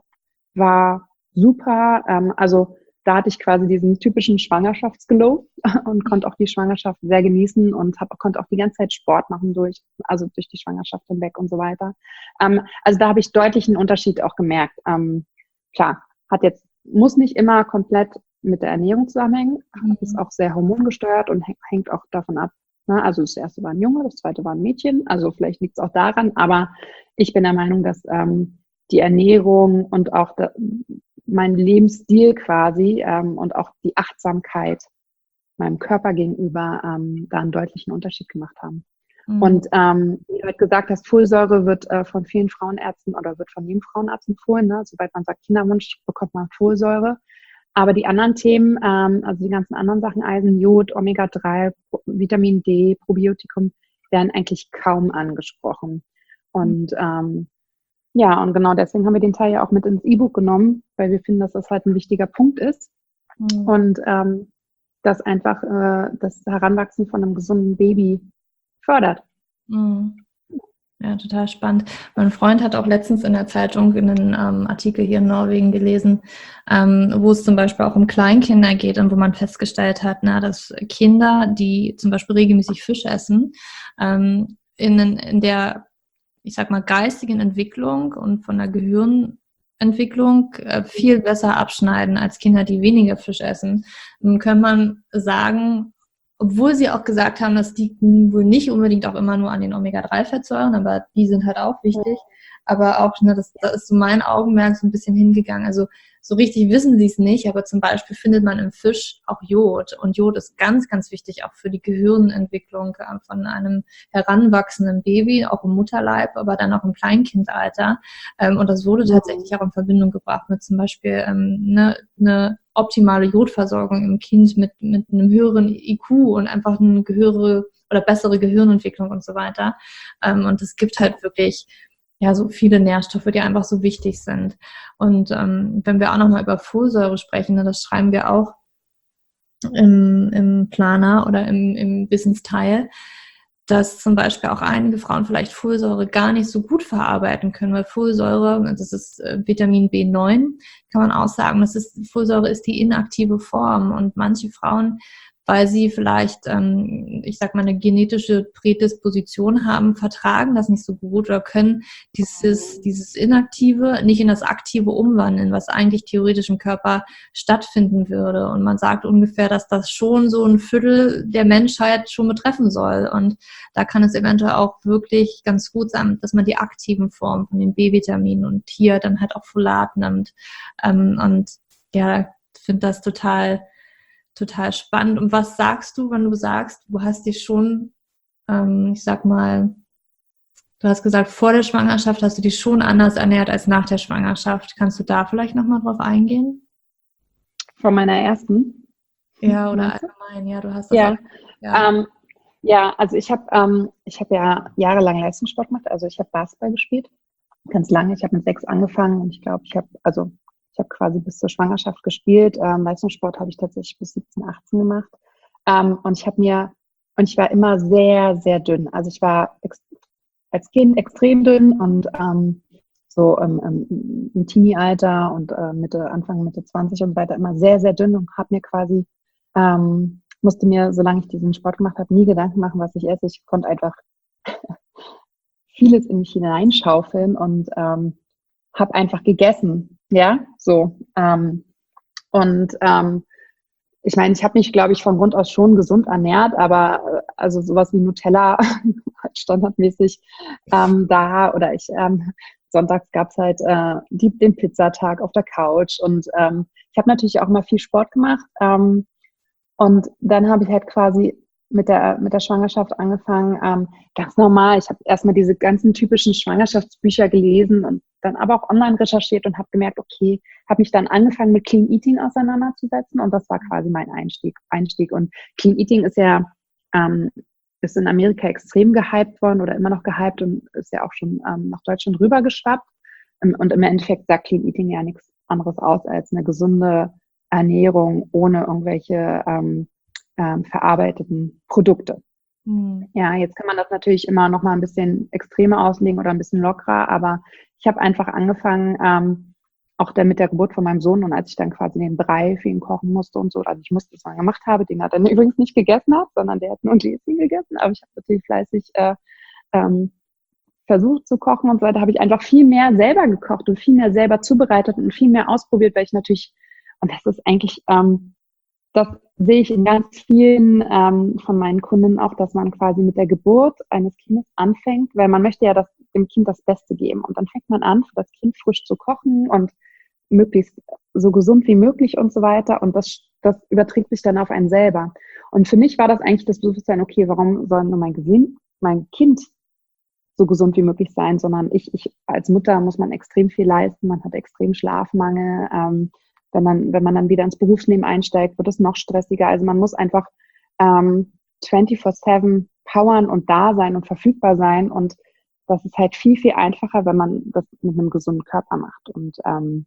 war super. Ähm, also da hatte ich quasi diesen typischen Schwangerschaftsglow und konnte auch die Schwangerschaft sehr genießen und hab, konnte auch die ganze Zeit Sport machen durch, also durch die Schwangerschaft hinweg und so weiter. Ähm, also da habe ich deutlich einen Unterschied auch gemerkt. Ähm, klar, hat jetzt muss nicht immer komplett mit der Ernährung zusammenhängen, Mhm. ist auch sehr hormongesteuert und hängt auch davon ab. Ne? Also das erste war ein Junge, das zweite war ein Mädchen, also vielleicht liegt es auch daran, aber ich bin der Meinung, dass ähm, die Ernährung und auch da, mein Lebensstil quasi ähm, und auch die Achtsamkeit meinem Körper gegenüber ähm, da einen deutlichen Unterschied gemacht haben. Mhm. Und ähm, wie du halt gesagt hast, Folsäure wird äh, von vielen Frauenärzten oder wird von jedem Frauenarzt empfohlen. Ne? Sobald man sagt Kinderwunsch, bekommt man Folsäure. Aber die anderen Themen, ähm, also die ganzen anderen Sachen, Eisen, Jod, Omega drei, Vitamin D, Probiotikum, werden eigentlich kaum angesprochen. Und ähm, ja, und genau deswegen haben wir den Teil ja auch mit ins E-Book genommen, weil wir finden, dass das halt ein wichtiger Punkt ist. Mhm. Und ähm, das einfach äh, das Heranwachsen von einem gesunden Baby fördert. Mhm. Ja, total spannend. Mein Freund hat auch letztens in der Zeitung einen ähm, Artikel hier in Norwegen gelesen, ähm, wo es zum Beispiel auch um Kleinkinder geht und wo man festgestellt hat, na, dass Kinder, die zum Beispiel regelmäßig Fisch essen, ähm, in, in der, ich sag mal, geistigen Entwicklung und von der Gehirnentwicklung äh, viel besser abschneiden als Kinder, die weniger Fisch essen. Dann kann man sagen, obwohl sie auch gesagt haben, das liegt wohl nicht unbedingt auch immer nur an den Omega drei Fettsäuren, aber die sind halt auch wichtig. Aber auch, ne, das, da ist so mein Augenmerk so ein bisschen hingegangen. Also so richtig wissen sie es nicht, aber zum Beispiel findet man im Fisch auch Jod. Und Jod ist ganz, ganz wichtig auch für die Gehirnentwicklung von einem heranwachsenden Baby, auch im Mutterleib, aber dann auch im Kleinkindalter. Und das wurde tatsächlich auch in Verbindung gebracht mit zum Beispiel ähm, ne, eine optimale Jodversorgung im Kind mit, mit einem höheren I Q und einfach eine höhere oder bessere Gehirnentwicklung und so weiter. Und es gibt halt wirklich ja so viele Nährstoffe, die einfach so wichtig sind. Und ähm, wenn wir auch nochmal über Folsäure sprechen, ne, das schreiben wir auch im, im Planer oder im, im Business-Teil, dass zum Beispiel auch einige Frauen vielleicht Folsäure gar nicht so gut verarbeiten können, weil Folsäure, das ist äh, Vitamin B neun, kann man auch sagen, das ist, Folsäure ist die inaktive Form und manche Frauen, weil sie vielleicht, ähm, ich sag mal, eine genetische Prädisposition haben, vertragen das nicht so gut oder können dieses, dieses Inaktive nicht in das Aktive umwandeln, was eigentlich theoretisch im Körper stattfinden würde. Und man sagt ungefähr, dass das schon so ein Viertel der Menschheit schon betreffen soll. Und da kann es eventuell auch wirklich ganz gut sein, dass man die aktiven Formen von den B-Vitaminen und hier dann halt auch Folat nimmt. Ähm, und ja, ich finde das total total spannend. Und was sagst du, wenn du sagst, du hast dich schon, ähm, ich sag mal, du hast gesagt, vor der Schwangerschaft hast du dich schon anders ernährt als nach der Schwangerschaft. Kannst du da vielleicht nochmal drauf eingehen? Von meiner ersten? Ja, oder allgemein, ja, du hast das ja. auch. Ja, ähm, ja also ich habe ähm, ich hab ja jahrelang Leistungssport gemacht, also ich habe Basketball gespielt, ganz lange. Ich habe mit sechs angefangen und ich glaube, ich habe, also Ich habe quasi bis zur Schwangerschaft gespielt. Ähm, Leistungssport habe ich tatsächlich bis siebzehn, achtzehn gemacht. Ähm, und ich habe mir, und ich war immer sehr, sehr dünn. Also ich war ex- als Kind extrem dünn und ähm, so ähm, ähm, im Teenie-Alter und äh, Mitte, Anfang, Mitte zwanzig und weiter immer sehr, sehr dünn und habe mir quasi, ähm, musste mir, solange ich diesen Sport gemacht habe, nie Gedanken machen, was ich esse. Ich konnte einfach vieles in mich hineinschaufeln und ähm, habe einfach gegessen, ja, so. Ähm, und ähm, ich meine, ich habe mich, glaube ich, von Grund aus schon gesund ernährt, aber äh, also sowas wie Nutella standardmäßig ähm, da oder ich ähm, sonntags gab es halt äh, die, den Pizzatag auf der Couch und ähm, ich habe natürlich auch mal viel Sport gemacht ähm, und dann habe ich halt quasi mit der, mit der Schwangerschaft angefangen, ähm, ganz normal. Ich habe erstmal diese ganzen typischen Schwangerschaftsbücher gelesen und dann aber auch online recherchiert und habe gemerkt, okay, habe mich dann angefangen mit Clean Eating auseinanderzusetzen und das war quasi mein Einstieg. Einstieg. Und Clean Eating ist ja ähm, ist in Amerika extrem gehypt worden oder immer noch gehypt und ist ja auch schon ähm, nach Deutschland rübergeschwappt. Und im Endeffekt sagt Clean Eating ja nichts anderes aus als eine gesunde Ernährung ohne irgendwelche ähm, ähm, verarbeiteten Produkte. Mhm. Ja, jetzt kann man das natürlich immer noch mal ein bisschen extremer auslegen oder ein bisschen lockerer, aber ich habe einfach angefangen, ähm, auch dann mit der Geburt von meinem Sohn und als ich dann quasi den Brei für ihn kochen musste und so, also ich musste es mal gemacht habe, den hat er übrigens nicht gegessen hat, sondern der hat nur Dressing gegessen, aber ich habe natürlich fleißig äh, ähm, versucht zu kochen und so weiter, habe ich einfach viel mehr selber gekocht und viel mehr selber zubereitet und viel mehr ausprobiert, weil ich natürlich, und das ist eigentlich, ähm, das sehe ich in ganz vielen ähm, von meinen Kunden auch, dass man quasi mit der Geburt eines Kindes anfängt, weil man möchte ja das, dem Kind das Beste geben. Und dann fängt man an, für das Kind frisch zu kochen und möglichst so gesund wie möglich und so weiter. Und das, das überträgt sich dann auf einen selber. Und für mich war das eigentlich das Bewusstsein, okay, warum soll nur mein Gesinn, mein Kind so gesund wie möglich sein, sondern ich, ich als Mutter muss man extrem viel leisten, man hat extrem Schlafmangel. Ähm, wenn, dann, wenn man dann wieder ins Berufsleben einsteigt, wird es noch stressiger. Also man muss einfach ähm, vierundzwanzig sieben powern und da sein und verfügbar sein. Und das ist halt viel, viel einfacher, wenn man das mit einem gesunden Körper macht. Und ähm,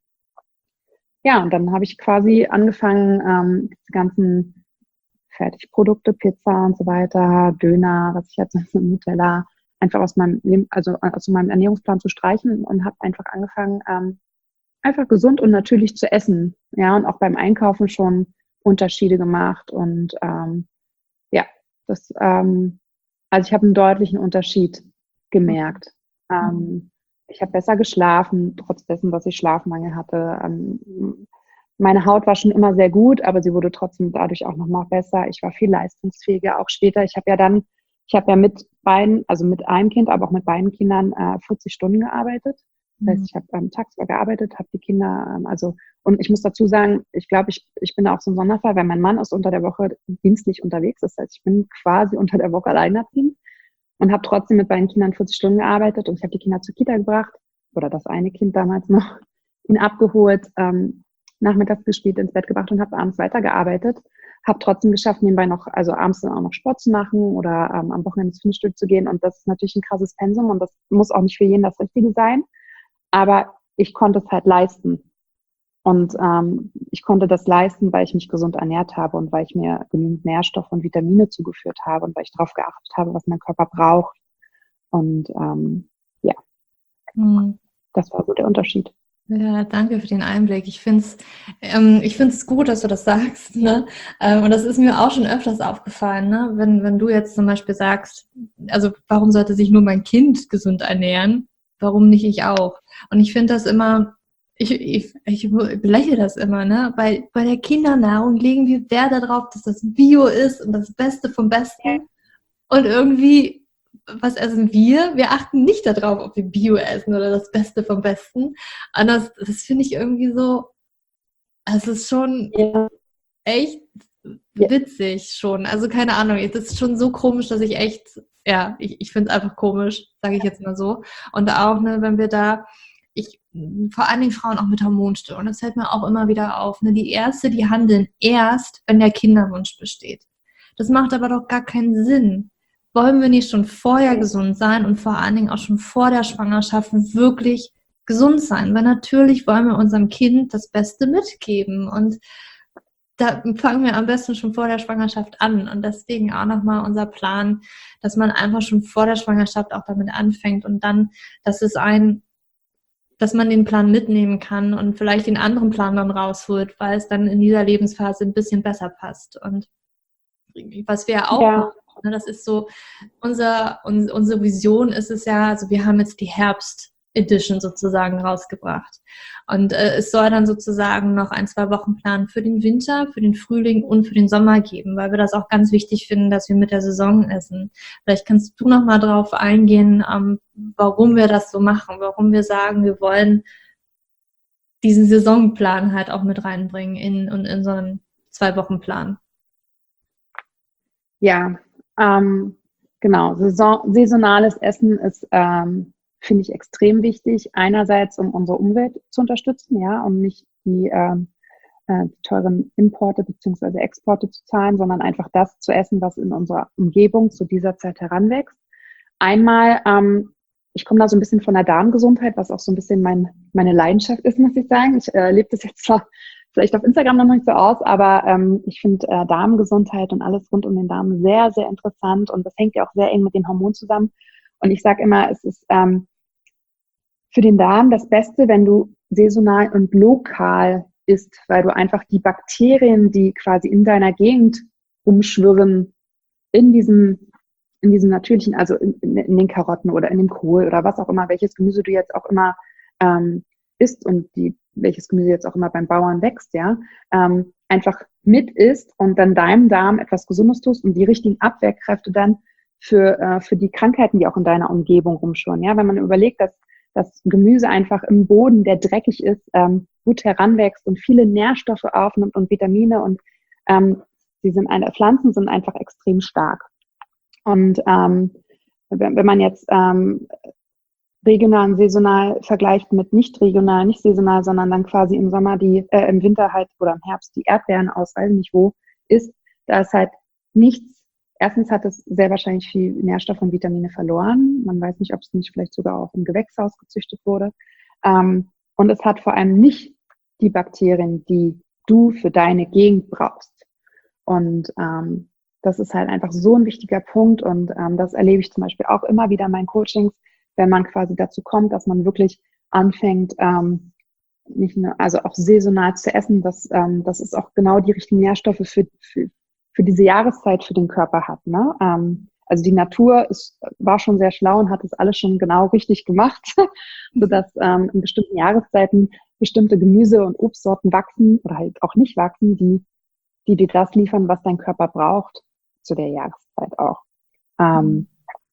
ja, und dann habe ich quasi angefangen, ähm, diese ganzen Fertigprodukte, Pizza und so weiter, Döner, was ich jetzt Nutella, einfach aus meinem Leben, also aus meinem Ernährungsplan zu streichen und habe einfach angefangen, ähm, einfach gesund und natürlich zu essen. Ja, und auch beim Einkaufen schon Unterschiede gemacht. Und ähm, ja, das, ähm, also ich habe einen deutlichen Unterschied gemerkt. Ähm, ich habe besser geschlafen, trotz dessen, dass ich Schlafmangel hatte. Ähm, meine Haut war schon immer sehr gut, aber sie wurde trotzdem dadurch auch nochmal besser. Ich war viel leistungsfähiger, auch später. Ich habe ja dann, ich habe ja mit beiden, also mit einem Kind, aber auch mit beiden Kindern äh, vierzig Stunden gearbeitet. Das heißt, ich habe ähm, tagsüber gearbeitet, habe die Kinder, ähm, also, und ich muss dazu sagen, ich glaube, ich, ich bin auch so ein Sonderfall, weil mein Mann ist unter der Woche dienstlich unterwegs. Das heißt, ich bin quasi unter der Woche alleinerziehend und habe trotzdem mit beiden Kindern vierzig Stunden gearbeitet und ich habe die Kinder zur Kita gebracht oder das eine Kind damals noch, ihn abgeholt, ähm, nachmittags gespielt, ins Bett gebracht und habe abends weitergearbeitet. Habe trotzdem geschafft, nebenbei noch, also abends dann auch noch Sport zu machen oder ähm, am Wochenende ins Fitnessstudio zu gehen. Und das ist natürlich ein krasses Pensum und das muss auch nicht für jeden das Richtige sein. Aber ich konnte es halt leisten. Und ähm, ich konnte das leisten, weil ich mich gesund ernährt habe und weil ich mir genügend Nährstoffe und Vitamine zugeführt habe und weil ich darauf geachtet habe, was mein Körper braucht. Und ähm, ja, mhm. Das war so der Unterschied. Ja, danke für den Einblick. Ich finde es ähm, ich find's gut, dass du das sagst. Ne? Ähm, und das ist mir auch schon öfters aufgefallen. Ne? Wenn, wenn du jetzt zum Beispiel sagst, also warum sollte sich nur mein Kind gesund ernähren? Warum nicht ich auch? Und ich finde das immer, ich, ich, ich belächle das immer. Ne? Bei, bei der Kindernahrung legen wir Wert darauf, dass das Bio ist und das Beste vom Besten. Und irgendwie, was essen wir? Wir achten nicht darauf, ob wir Bio essen oder das Beste vom Besten. Und das, das finde ich irgendwie so, es ist schon ja. echt witzig schon. Also keine Ahnung, das ist schon so komisch, dass ich echt, ja, ich, ich finde es einfach komisch, sage ich jetzt mal so. Und auch, ne, wenn wir da, ich, vor allen Dingen Frauen auch mit Hormonstörungen, das fällt mir auch immer wieder auf, ne, die Ärzte, die handeln erst, wenn der Kinderwunsch besteht. Das macht aber doch gar keinen Sinn. Wollen wir nicht schon vorher gesund sein und vor allen Dingen auch schon vor der Schwangerschaft wirklich gesund sein? Weil natürlich wollen wir unserem Kind das Beste mitgeben und da fangen wir am besten schon vor der Schwangerschaft an und deswegen auch nochmal unser Plan, dass man einfach schon vor der Schwangerschaft auch damit anfängt und dann, dass es ein, dass man den Plan mitnehmen kann und vielleicht den anderen Plan dann rausholt, weil es dann in dieser Lebensphase ein bisschen besser passt. Und was wir auch ja. machen, das ist so, unser, un, unsere Vision ist es ja, also wir haben jetzt die Herbst-Edition sozusagen rausgebracht. Und äh, es soll dann sozusagen noch ein, zwei Wochen Plan für den Winter, für den Frühling und für den Sommer geben, weil wir das auch ganz wichtig finden, dass wir mit der Saison essen. Vielleicht kannst du noch mal drauf eingehen, ähm, warum wir das so machen, warum wir sagen, wir wollen diesen Saisonplan halt auch mit reinbringen in, in, in so einen Zwei-Wochen-Plan. Ja, ähm, genau. Saison, saisonales Essen ist, ähm, finde ich, extrem wichtig. Einerseits, um unsere Umwelt zu unterstützen, ja, um nicht die, ähm, äh, die teuren Importe bzw. Exporte zu zahlen, sondern einfach das zu essen, was in unserer Umgebung zu dieser Zeit heranwächst. Einmal, ähm, ich komme da so ein bisschen von der Darmgesundheit, was auch so ein bisschen mein, meine Leidenschaft ist, muss ich sagen. Ich äh, lebe das jetzt zwar vielleicht auf Instagram noch nicht so aus, aber ähm, ich finde äh, Darmgesundheit und alles rund um den Darm sehr, sehr interessant und das hängt ja auch sehr eng mit den Hormonen zusammen. Und ich sage immer, es ist ähm, für den Darm das Beste, wenn du saisonal und lokal isst, weil du einfach die Bakterien, die quasi in deiner Gegend umschwirren, in diesem, in diesem natürlichen, also in, in, in den Karotten oder in dem Kohl oder was auch immer, welches Gemüse du jetzt auch immer ähm, isst und die welches Gemüse jetzt auch immer beim Bauern wächst, ja, ähm, einfach mit isst und dann deinem Darm etwas Gesundes tust und die richtigen Abwehrkräfte dann für, äh, für die Krankheiten, die auch in deiner Umgebung rumschwirren, ja, wenn man überlegt, dass das Gemüse einfach im Boden, der dreckig ist, ähm, gut heranwächst und viele Nährstoffe aufnimmt und Vitamine und ähm, die sind eine, Pflanzen sind einfach extrem stark. Und ähm, wenn, wenn man jetzt ähm, regional und saisonal vergleicht mit nicht regional, nicht saisonal, sondern dann quasi im Sommer die, äh, im Winter halt oder im Herbst die Erdbeeren aus, weiß nicht wo, ist, da ist halt nichts. Erstens hat es sehr wahrscheinlich viel Nährstoff und Vitamine verloren. Man weiß nicht, ob es nicht vielleicht sogar auch im Gewächshaus gezüchtet wurde. Ähm, und es hat vor allem nicht die Bakterien, die du für deine Gegend brauchst. Und ähm, das ist halt einfach so ein wichtiger Punkt. Und ähm, das erlebe ich zum Beispiel auch immer wieder in meinen Coachings, wenn man quasi dazu kommt, dass man wirklich anfängt, ähm, nicht nur, also auch saisonal zu essen, dass ähm, das ist auch genau die richtigen Nährstoffe für, für, für diese Jahreszeit für den Körper hat. Ne? Ähm, also die Natur ist, war schon sehr schlau und hat das alles schon genau richtig gemacht, sodass ähm, in bestimmten Jahreszeiten bestimmte Gemüse- und Obstsorten wachsen oder halt auch nicht wachsen, die, die dir das liefern, was dein Körper braucht, zu der Jahreszeit auch. Ähm,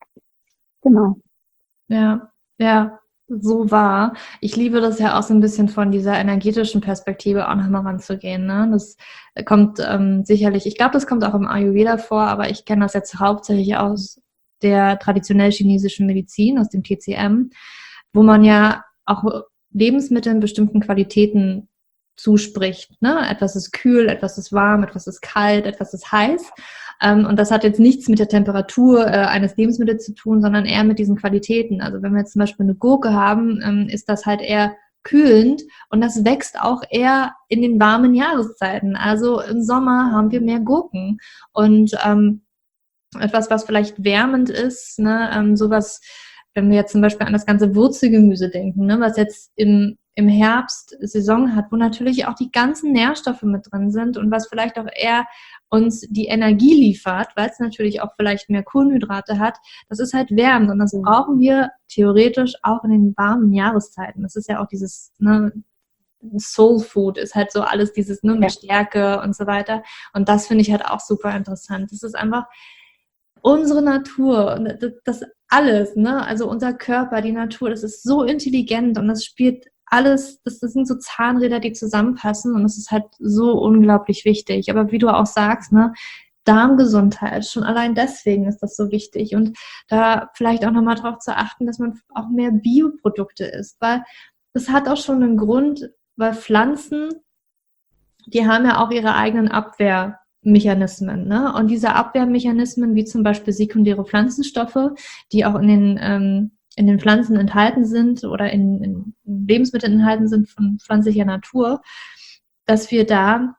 genau. Ja, ja, so wahr. Ich liebe das ja auch so ein bisschen von dieser energetischen Perspektive auch nochmal ranzugehen. Ne? Das kommt ähm, sicherlich, ich glaube, das kommt auch im Ayurveda vor, aber ich kenne das jetzt hauptsächlich aus der traditionell chinesischen Medizin, aus dem T C M, wo man ja auch Lebensmitteln bestimmten Qualitäten zuspricht. Ne? Etwas ist kühl, etwas ist warm, etwas ist kalt, etwas ist heiß. Ähm, und das hat jetzt nichts mit der Temperatur äh, eines Lebensmittels zu tun, sondern eher mit diesen Qualitäten. Also wenn wir jetzt zum Beispiel eine Gurke haben, ähm, ist das halt eher kühlend und das wächst auch eher in den warmen Jahreszeiten. Also im Sommer haben wir mehr Gurken und ähm, etwas, was vielleicht wärmend ist, ne? ähm, sowas, wenn wir jetzt zum Beispiel an das ganze Wurzelgemüse denken, ne? was jetzt im im Herbst Saison hat, wo natürlich auch die ganzen Nährstoffe mit drin sind und was vielleicht auch eher uns die Energie liefert, weil es natürlich auch vielleicht mehr Kohlenhydrate hat, das ist halt wärmend und das brauchen wir theoretisch auch in den warmen Jahreszeiten. Das ist ja auch dieses, ne, Soul Food ist halt so alles dieses, ne, mit Stärke und so weiter und das finde ich halt auch super interessant. Das ist einfach unsere Natur, das, das alles, ne, also unser Körper, die Natur, das ist so intelligent und das spielt alles, das, das sind so Zahnräder, die zusammenpassen und das ist halt so unglaublich wichtig. Aber wie du auch sagst, ne, Darmgesundheit, schon allein deswegen ist das so wichtig und da vielleicht auch nochmal drauf zu achten, dass man auch mehr Bioprodukte isst, weil das hat auch schon einen Grund, weil Pflanzen, die haben ja auch ihre eigenen Abwehrmechanismen, ne? Und diese Abwehrmechanismen, wie zum Beispiel sekundäre Pflanzenstoffe, die auch in den ähm, in den Pflanzen enthalten sind oder in, in Lebensmitteln enthalten sind von pflanzlicher Natur, dass wir da,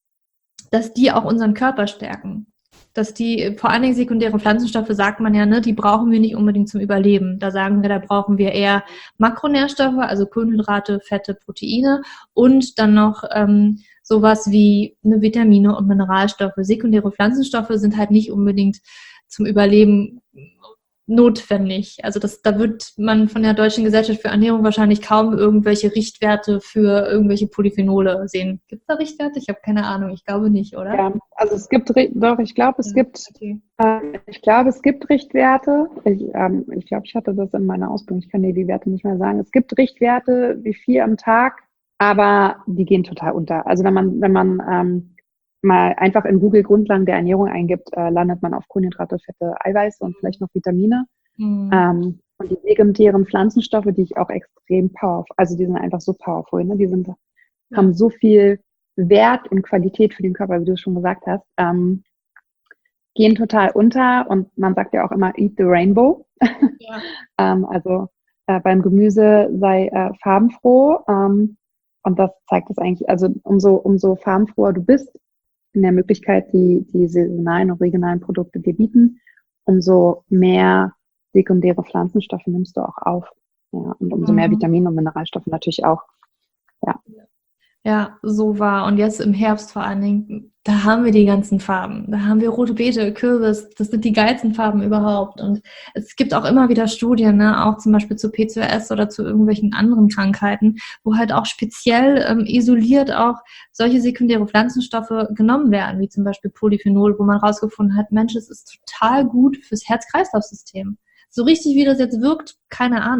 dass die auch unseren Körper stärken. Dass die, vor allen Dingen sekundäre Pflanzenstoffe, sagt man ja, ne, die brauchen wir nicht unbedingt zum Überleben. Da sagen wir, da brauchen wir eher Makronährstoffe, also Kohlenhydrate, Fette, Proteine und dann noch ähm, sowas wie eine Vitamine und Mineralstoffe. Sekundäre Pflanzenstoffe sind halt nicht unbedingt zum Überleben notwendig. Also das, da wird man von der Deutschen Gesellschaft für Ernährung wahrscheinlich kaum irgendwelche Richtwerte für irgendwelche Polyphenole sehen. Gibt es da Richtwerte? Ich habe keine Ahnung. Ich glaube nicht, oder? Ja, also es gibt, doch, ich glaube, es ja, gibt, okay. äh, ich glaube, es gibt Richtwerte. Ich, ähm, ich glaube, ich hatte das in meiner Ausbildung. Ich kann dir die Werte nicht mehr sagen. Es gibt Richtwerte, wie viel am Tag, aber die gehen total unter. Also wenn man, wenn man ähm, mal einfach in Google Grundlagen der Ernährung eingibt, äh, landet man auf Kohlenhydrate, Fette, Eiweiße und vielleicht noch Vitamine. Mhm. Ähm, und die sekundären Pflanzenstoffe, die ich auch extrem powerful, also die sind einfach so powerful, ne? Die sind, ja. haben so viel Wert und Qualität für den Körper, wie du es schon gesagt hast, ähm, gehen total unter und man sagt ja auch immer, eat the rainbow. Ja. ähm, also äh, beim Gemüse sei äh, farbenfroh ähm, und das zeigt es eigentlich, also umso, umso farbenfroher du bist, in der Möglichkeit, die, die saisonalen und regionalen Produkte dir bieten, umso mehr sekundäre Pflanzenstoffe nimmst du auch auf. Ja, und umso mhm. mehr Vitamine und Mineralstoffe natürlich auch. Ja. Ja, so war. Und jetzt im Herbst vor allen Dingen, da haben wir die ganzen Farben. Da haben wir rote Beete, Kürbis, das sind die geilsten Farben überhaupt. Und es gibt auch immer wieder Studien, ne, auch zum Beispiel zu P C O S oder zu irgendwelchen anderen Krankheiten, wo halt auch speziell ähm, isoliert auch solche sekundäre Pflanzenstoffe genommen werden, wie zum Beispiel Polyphenol, wo man rausgefunden hat, Mensch, es ist total gut fürs Herz-Kreislauf-System. So richtig, wie das jetzt wirkt, keine Ahnung,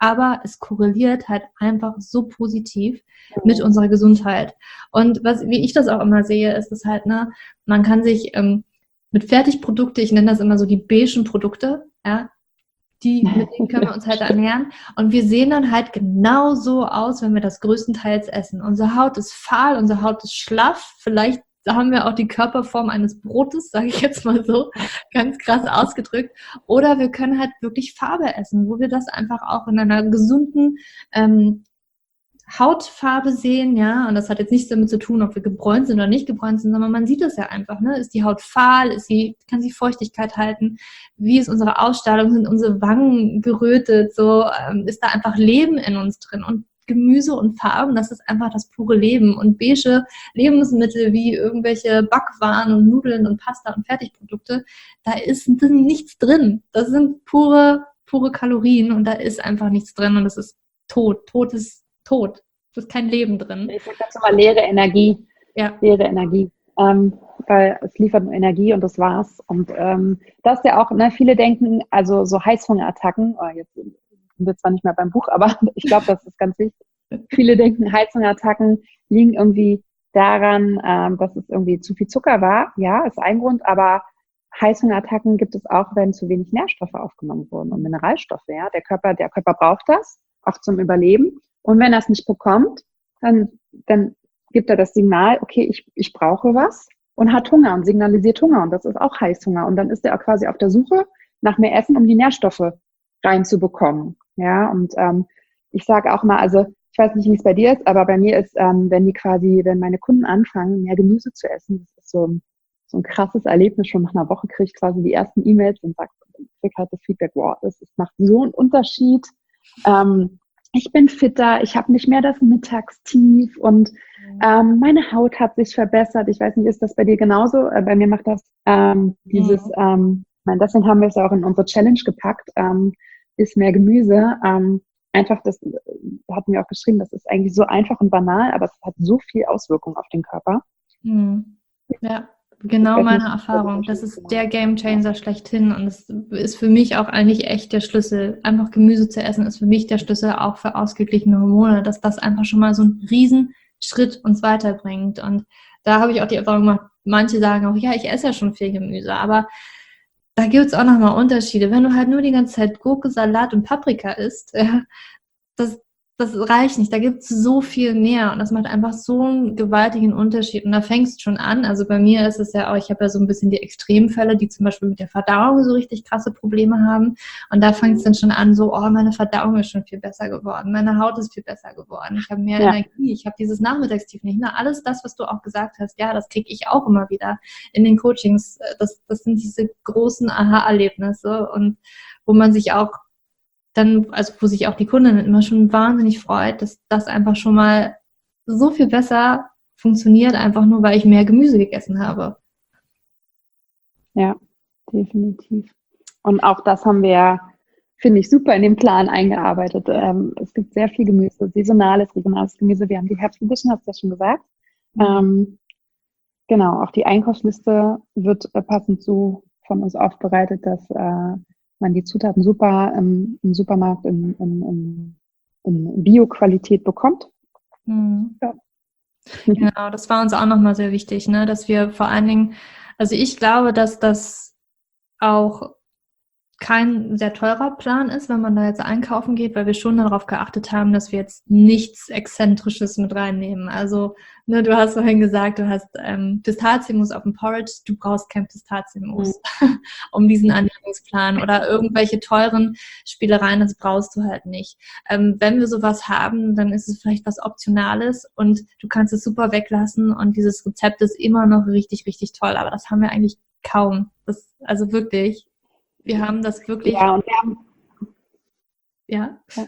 aber es korreliert halt einfach so positiv mit unserer Gesundheit. Und was, wie ich das auch immer sehe, ist es halt, ne, man kann sich ähm, mit Fertigprodukte, ich nenne das immer so die beigen Produkte, ja, die, mit denen können wir uns halt ernähren. Und wir sehen dann halt genau so aus, wenn wir das größtenteils essen. Unsere Haut ist fahl, unsere Haut ist schlaff. Vielleicht haben wir auch die Körperform eines Brotes, sage ich jetzt mal so, ganz krass ausgedrückt. Oder wir können halt wirklich Farbe essen, wo wir das einfach auch in einer gesunden ähm, Hautfarbe sehen, ja, und das hat jetzt nichts damit zu tun, ob wir gebräunt sind oder nicht gebräunt sind, sondern man sieht es ja einfach, ne, ist die Haut fahl, ist sie, kann sie Feuchtigkeit halten, wie ist unsere Ausstrahlung, sind unsere Wangen gerötet, so, ähm, ist da einfach Leben in uns drin und Gemüse und Farben, das ist einfach das pure Leben und beige Lebensmittel wie irgendwelche Backwaren und Nudeln und Pasta und Fertigprodukte, da ist nichts drin, das sind pure, pure Kalorien und da ist einfach nichts drin und das ist tot, tot ist tot. Es ist kein Leben drin. Ich sage dazu mal leere Energie. Ja. Leere Energie. Ähm, weil es liefert nur Energie und das war's. Und ähm, das ist ja auch, ne, viele denken, also so Heißhungerattacken, oh, jetzt sind wir zwar nicht mehr beim Buch, aber ich glaube, das ist ganz wichtig. Viele denken, Heißhungerattacken liegen irgendwie daran, ähm, dass es irgendwie zu viel Zucker war. Ja, ist ein Grund, aber Heißhungerattacken gibt es auch, wenn zu wenig Nährstoffe aufgenommen wurden und Mineralstoffe. Ja? Der Körper, der Körper braucht das, auch zum Überleben. Und wenn er es nicht bekommt, dann, dann gibt er das Signal, okay, ich, ich brauche was und hat Hunger und signalisiert Hunger. Und das ist auch Heißhunger. Und dann ist er quasi auf der Suche nach mehr Essen, um die Nährstoffe reinzubekommen. Ja, und ähm, ich sage auch mal, also ich weiß nicht, wie es bei dir ist, aber bei mir ist, ähm, wenn die quasi, wenn meine Kunden anfangen, mehr Gemüse zu essen, das ist so ein, so ein krasses Erlebnis. Schon nach einer Woche kriege ich quasi die ersten E-Mails und sage, krieg halt das Feedback, wow, das, das macht so einen Unterschied. Ähm, ich bin fitter, ich habe nicht mehr das Mittagstief und ähm, meine Haut hat sich verbessert. Ich weiß nicht, ist das bei dir genauso? Äh, bei mir macht das ähm, dieses, Ja. ähm, ich meine, deswegen haben wir es auch in unsere Challenge gepackt, ähm, ist mehr Gemüse. Ähm, einfach, das äh, hatten wir auch geschrieben, das ist eigentlich so einfach und banal, aber es hat so viel Auswirkung auf den Körper. Mhm. Ja. Genau meine Erfahrung. Das ist der Gamechanger schlechthin und es ist für mich auch eigentlich echt der Schlüssel. Einfach Gemüse zu essen ist für mich der Schlüssel auch für ausgeglichene Hormone, dass das einfach schon mal so einen Riesenschritt uns weiterbringt. Und da habe ich auch die Erfahrung gemacht, manche sagen auch, ja, ich esse ja schon viel Gemüse, aber da gibt es auch nochmal Unterschiede. Wenn du halt nur die ganze Zeit Gurke, Salat und Paprika isst, ja, das Das reicht nicht, da gibt es so viel mehr und das macht einfach so einen gewaltigen Unterschied und da fängst du schon an, also bei mir ist es ja auch, ich habe ja so ein bisschen die Extremfälle, die zum Beispiel mit der Verdauung so richtig krasse Probleme haben und da fängt es dann schon an, so, oh, meine Verdauung ist schon viel besser geworden, meine Haut ist viel besser geworden, ich habe mehr ja. Energie, ich habe dieses Nachmittagstief nicht, ne? Alles das, was du auch gesagt hast, ja, das kriege ich auch immer wieder in den Coachings, das, das sind diese großen Aha-Erlebnisse und wo man sich auch dann, also wo sich auch die Kundin immer schon wahnsinnig freut, dass das einfach schon mal so viel besser funktioniert, einfach nur, weil ich mehr Gemüse gegessen habe. Ja, definitiv. Und auch das haben wir, finde ich, super in den Plan eingearbeitet. Ähm, es gibt sehr viel Gemüse, saisonales, regionales Gemüse. Wir haben die Herbst-Edition, hast du ja schon gesagt. Mhm. Ähm, genau, auch die Einkaufsliste wird äh, passend so von uns aufbereitet, dass äh, man die Zutaten super im, im Supermarkt in, in, in, in Bio-Qualität bekommt. Mhm. Ja. Genau, das war uns auch nochmal sehr wichtig, ne? Dass wir vor allen Dingen, also ich glaube, dass das auch kein sehr teurer Plan ist, wenn man da jetzt einkaufen geht, weil wir schon darauf geachtet haben, dass wir jetzt nichts Exzentrisches mit reinnehmen. Also, ne, du hast vorhin gesagt, du hast ähm, Pistazienmus auf dem Porridge, du brauchst kein Pistazienmus, mhm. um diesen Ernährungsplan oder irgendwelche teuren Spielereien, das brauchst du halt nicht. Ähm, wenn wir sowas haben, dann ist es vielleicht was Optionales und du kannst es super weglassen und dieses Rezept ist immer noch richtig, richtig toll, aber das haben wir eigentlich kaum. Das, also wirklich. Wir haben das wirklich. Ja, und wir haben. Ja. ja.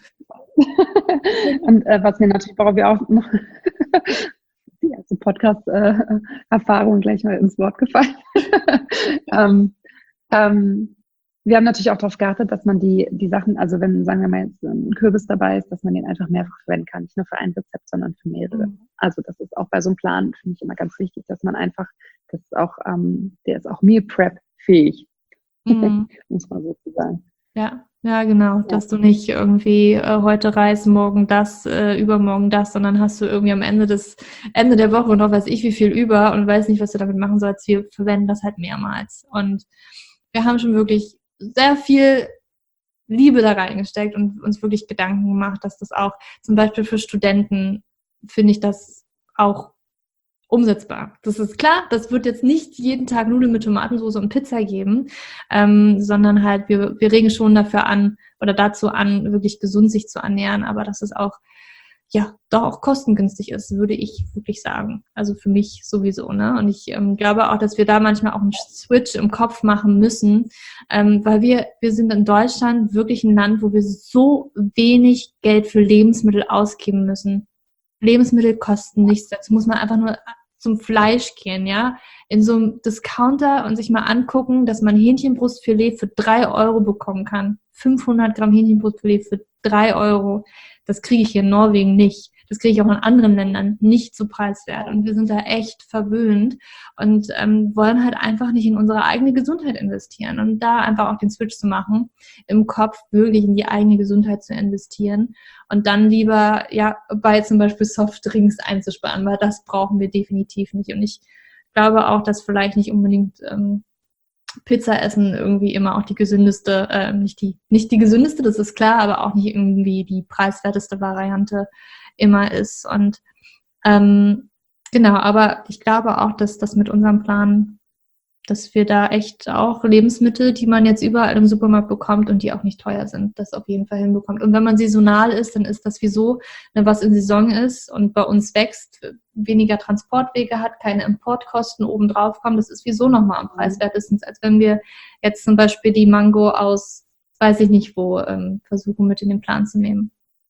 Und äh, was wir natürlich, worauf wir auch noch die erste Podcast-Erfahrung äh, gleich mal ins Wort gefallen. ähm, ähm, wir haben natürlich auch darauf geachtet, dass man die, die Sachen, also wenn, sagen wir mal, jetzt ein Kürbis dabei ist, dass man den einfach mehrfach verwenden kann. Nicht nur für ein Rezept, sondern für mehrere. Mhm. Also das ist auch bei so einem Plan, finde ich immer ganz wichtig, dass man einfach, das ist auch, ähm, der ist auch Meal Prep fähig. Mhm. Muss man so sagen. Ja, ja, genau, Ja. dass du nicht irgendwie äh, heute Reis, morgen das, äh, übermorgen das, sondern hast du irgendwie am Ende des Ende der Woche noch weiß ich wie viel über und weiß nicht, was du damit machen sollst. Wir verwenden das halt mehrmals. Und wir haben schon wirklich sehr viel Liebe da reingesteckt und uns wirklich Gedanken gemacht, dass das auch zum Beispiel für Studenten, finde ich das auch umsetzbar. Das ist klar, das wird jetzt nicht jeden Tag Nudeln mit Tomatensauce und Pizza geben, ähm, sondern halt wir, wir regen schon dafür an oder dazu an, wirklich gesund sich zu ernähren, aber dass es auch, ja, doch auch kostengünstig ist, würde ich wirklich sagen. Also für mich sowieso, ne? Und ich ähm, glaube auch, dass wir da manchmal auch einen Switch im Kopf machen müssen, ähm, weil wir, wir sind in Deutschland wirklich ein Land, wo wir so wenig Geld für Lebensmittel ausgeben müssen. Lebensmittel kosten nichts. Dazu muss man einfach nur zum Fleisch gehen, ja, in so einem Discounter und sich mal angucken, dass man Hähnchenbrustfilet für drei Euro bekommen kann. fünfhundert Gramm Hähnchenbrustfilet für drei Euro. Das kriege ich hier in Norwegen nicht. Das kriege ich auch in anderen Ländern nicht so preiswert. Und wir sind da echt verwöhnt und ähm, wollen halt einfach nicht in unsere eigene Gesundheit investieren. Und da einfach auch den Switch zu machen, im Kopf wirklich in die eigene Gesundheit zu investieren und dann lieber ja bei zum Beispiel Softdrinks einzusparen, weil das brauchen wir definitiv nicht. Und ich glaube auch, dass vielleicht nicht unbedingt ähm, Pizza essen irgendwie immer auch die gesündeste, äh, nicht die, nicht die gesündeste, das ist klar, aber auch nicht irgendwie die preiswerteste Variante immer ist. Und ähm, genau, aber ich glaube auch, dass das mit unserem Plan, dass wir da echt auch Lebensmittel, die man jetzt überall im Supermarkt bekommt und die auch nicht teuer sind, das auf jeden Fall hinbekommt. Und wenn man saisonal ist, dann ist das wieso, ne, was in Saison ist und bei uns wächst, weniger Transportwege hat, keine Importkosten obendrauf kommen, das ist wieso nochmal am preiswertesten, als wenn wir jetzt zum Beispiel die Mango aus, weiß ich nicht wo, ähm, versuchen mit in den Plan zu nehmen.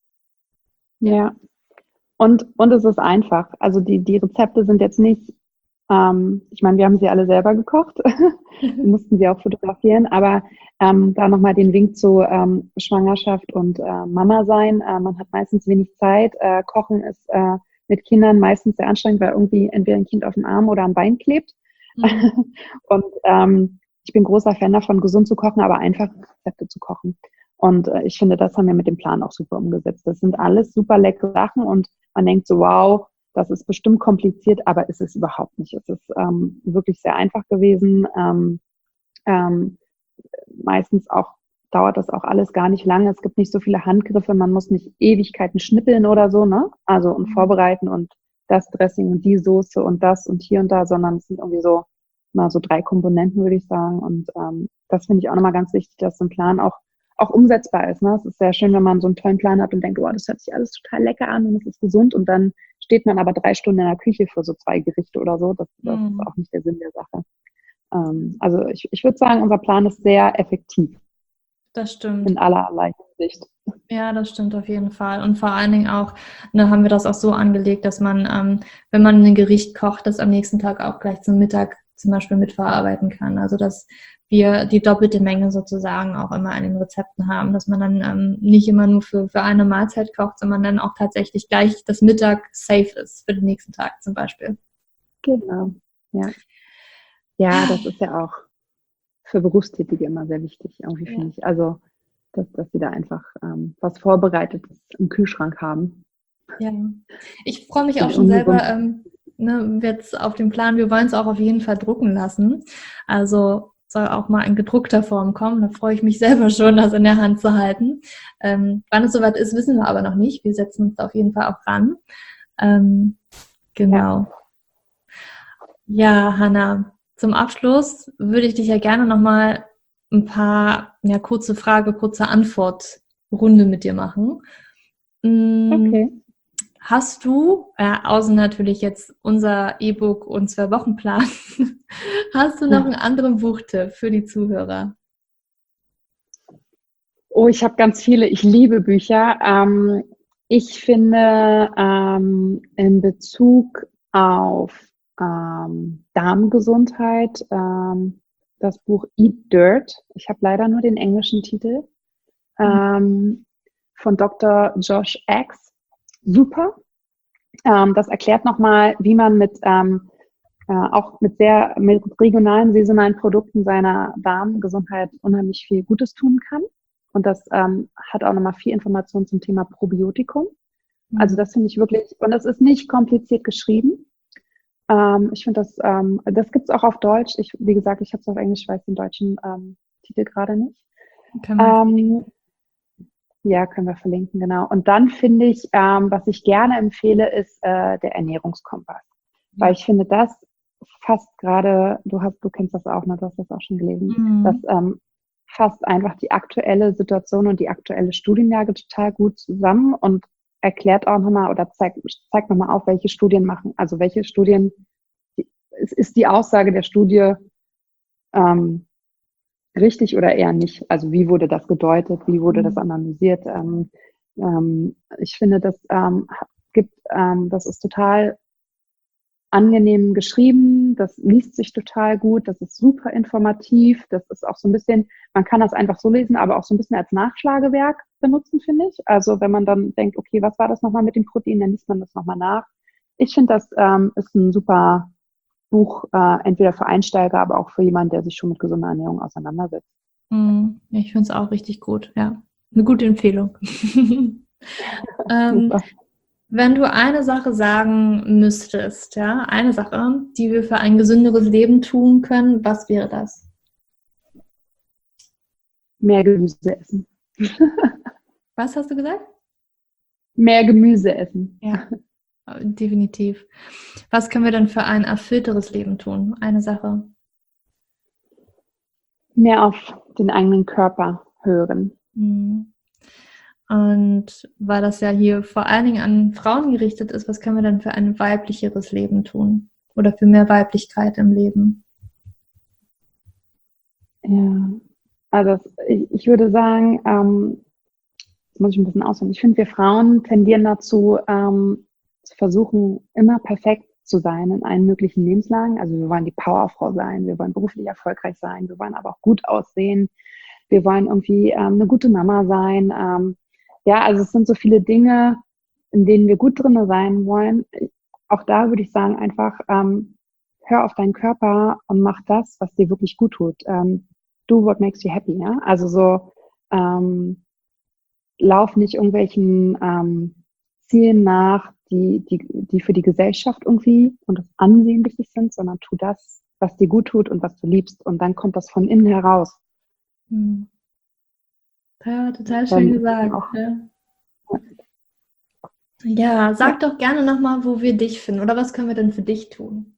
Ja, und, und es ist einfach. Also die, die Rezepte sind jetzt nicht, ähm, ich meine, wir haben sie alle selber gekocht. Wir mussten sie auch fotografieren, aber ähm, da nochmal den Wink zu ähm, Schwangerschaft und äh, Mama sein. Äh, man hat meistens wenig Zeit. Äh, Kochen ist äh, mit Kindern meistens sehr anstrengend, weil irgendwie entweder ein Kind auf dem Arm oder am Bein klebt. Mhm. Und ähm, ich bin großer Fan davon, gesund zu kochen, aber einfach Rezepte zu kochen. Und äh, ich finde, das haben wir mit dem Plan auch super umgesetzt. Das sind alles super leckere Sachen und man denkt so, wow, das ist bestimmt kompliziert, aber ist es überhaupt nicht. Es ist ähm, wirklich sehr einfach gewesen. Ähm, ähm, meistens auch dauert das auch alles gar nicht lange. Es gibt nicht so viele Handgriffe. Man muss nicht Ewigkeiten schnippeln oder so, ne? Also und vorbereiten und das Dressing und die Soße und das und hier und da, sondern es sind irgendwie so mal so drei Komponenten, würde ich sagen. Und ähm, das finde ich auch nochmal ganz wichtig, dass so ein Plan auch auch umsetzbar ist. Ne? Es ist sehr schön, wenn man so einen tollen Plan hat und denkt, oh, das hört sich alles total lecker an und es ist gesund und dann steht man aber drei Stunden in der Küche für so zwei Gerichte oder so. Das, das mhm. ist auch nicht der Sinn der Sache. Ähm, also ich, ich würde sagen, unser Plan ist sehr effektiv. Das stimmt. In allerlei Hinsicht. Ja, das stimmt auf jeden Fall. Und vor allen Dingen auch, ne, haben wir das auch so angelegt, dass man, ähm, wenn man ein Gericht kocht, das am nächsten Tag auch gleich zum Mittag zum Beispiel mitverarbeiten kann. Also dass wir die doppelte Menge sozusagen auch immer an den Rezepten haben, dass man dann ähm, nicht immer nur für, für eine Mahlzeit kocht, sondern dann auch tatsächlich gleich das Mittag safe ist für den nächsten Tag zum Beispiel. Genau, ja. Ja, das ist ja auch für Berufstätige immer sehr wichtig, irgendwie, ja. Finde ich. Also, dass, dass sie da einfach ähm, was Vorbereitetes im Kühlschrank haben. Ja, ich freue mich auch schon selber ähm, ne, jetzt auf den Plan. Wir wollen es auch auf jeden Fall drucken lassen. Also soll auch mal in gedruckter Form kommen. Da freue ich mich selber schon, das in der Hand zu halten. Ähm, wann es soweit ist, wissen wir aber noch nicht. Wir setzen uns da auf jeden Fall auch ran. Ähm, genau. Ja, ja, Hannah, zum Abschluss würde ich dich ja gerne nochmal ein paar, ja, kurze Frage, kurze Antwort-Runde mit dir machen. Okay. Hast du, äh, außer natürlich jetzt unser E-Book und Zwei-Wochen-Plan, hast du noch einen anderen Buchtipp für die Zuhörer? Oh, ich habe ganz viele. Ich liebe Bücher. Ähm, ich finde ähm, in Bezug auf ähm, Darmgesundheit ähm, das Buch Eat Dirt. Ich habe leider nur den englischen Titel. Ähm, von Doktor Josh Axe. Super. Ähm, das erklärt nochmal, wie man mit ähm, äh, auch mit sehr mit regionalen, saisonalen Produkten seiner Darmgesundheit unheimlich viel Gutes tun kann. und das ähm, hat auch nochmal viel Information zum Thema Probiotikum. Mhm. Also das finde ich wirklich, und das ist nicht kompliziert geschrieben. Ähm, ich finde das, ähm, das gibt's auch auf Deutsch. Ich, wie gesagt, ich habe es auf Englisch, ich weiß den deutschen ähm, Titel gerade nicht. Ähm, ja, können wir verlinken, genau. Und dann finde ich, ähm, was ich gerne empfehle, ist äh, der Ernährungskompass. Mhm. Weil ich finde, das fasst gerade, du hast, du kennst das auch, ne? Du hast das auch schon gelesen, mhm. das ähm, fasst einfach die aktuelle Situation und die aktuelle Studienlage total gut zusammen und erklärt auch nochmal oder zeigt, zeigt nochmal auf, welche Studien machen, also welche Studien, es ist die Aussage der Studie ähm, richtig oder eher nicht? Also wie wurde das gedeutet? Wie wurde das analysiert? Ähm, ähm, ich finde, das ähm, gibt, ähm, das ist total angenehm geschrieben. Das liest sich total gut. Das ist super informativ. Das ist auch so ein bisschen, man kann das einfach so lesen, aber auch so ein bisschen als Nachschlagewerk benutzen, finde ich. Also wenn man dann denkt, okay, was war das nochmal mit dem Protein? Dann liest man das nochmal nach. Ich finde, das ähm, ist ein super Buch, äh, entweder für Einsteiger, aber auch für jemanden, der sich schon mit gesunder Ernährung auseinandersetzt. Mm, ich finde es auch richtig gut, ja. Eine gute Empfehlung. ähm, wenn du eine Sache sagen müsstest, ja, eine Sache, die wir für ein gesünderes Leben tun können, was wäre das? Mehr Gemüse essen. Was hast du gesagt? Mehr Gemüse essen. Ja. Definitiv. Was können wir denn für ein erfüllteres Leben tun? Eine Sache. Mehr auf den eigenen Körper hören. Und weil das ja hier vor allen Dingen an Frauen gerichtet ist, was können wir denn für ein weiblicheres Leben tun? Oder für mehr Weiblichkeit im Leben? Ja, also ich, ich würde sagen, ähm, das muss ich ein bisschen ausholen. Ich finde, wir Frauen tendieren dazu, ähm, zu versuchen, immer perfekt zu sein in allen möglichen Lebenslagen. Also wir wollen die Powerfrau sein, wir wollen beruflich erfolgreich sein, wir wollen aber auch gut aussehen, wir wollen irgendwie ähm, eine gute Mama sein. Ähm, ja, also es sind so viele Dinge, in denen wir gut drin sein wollen. Auch da würde ich sagen, einfach ähm, hör auf deinen Körper und mach das, was dir wirklich gut tut. Ähm, do what makes you happy, ja? Also so ähm, lauf nicht irgendwelchen ähm, Zielen nach, die, die, die für die Gesellschaft irgendwie und das Ansehen wichtig sind, sondern tu das, was dir gut tut und was du liebst. Und dann kommt das von innen heraus. Hm. Ja, total schön gesagt. Ja. ja, sag ja. doch gerne nochmal, wo wir dich finden. Oder was können wir denn für dich tun?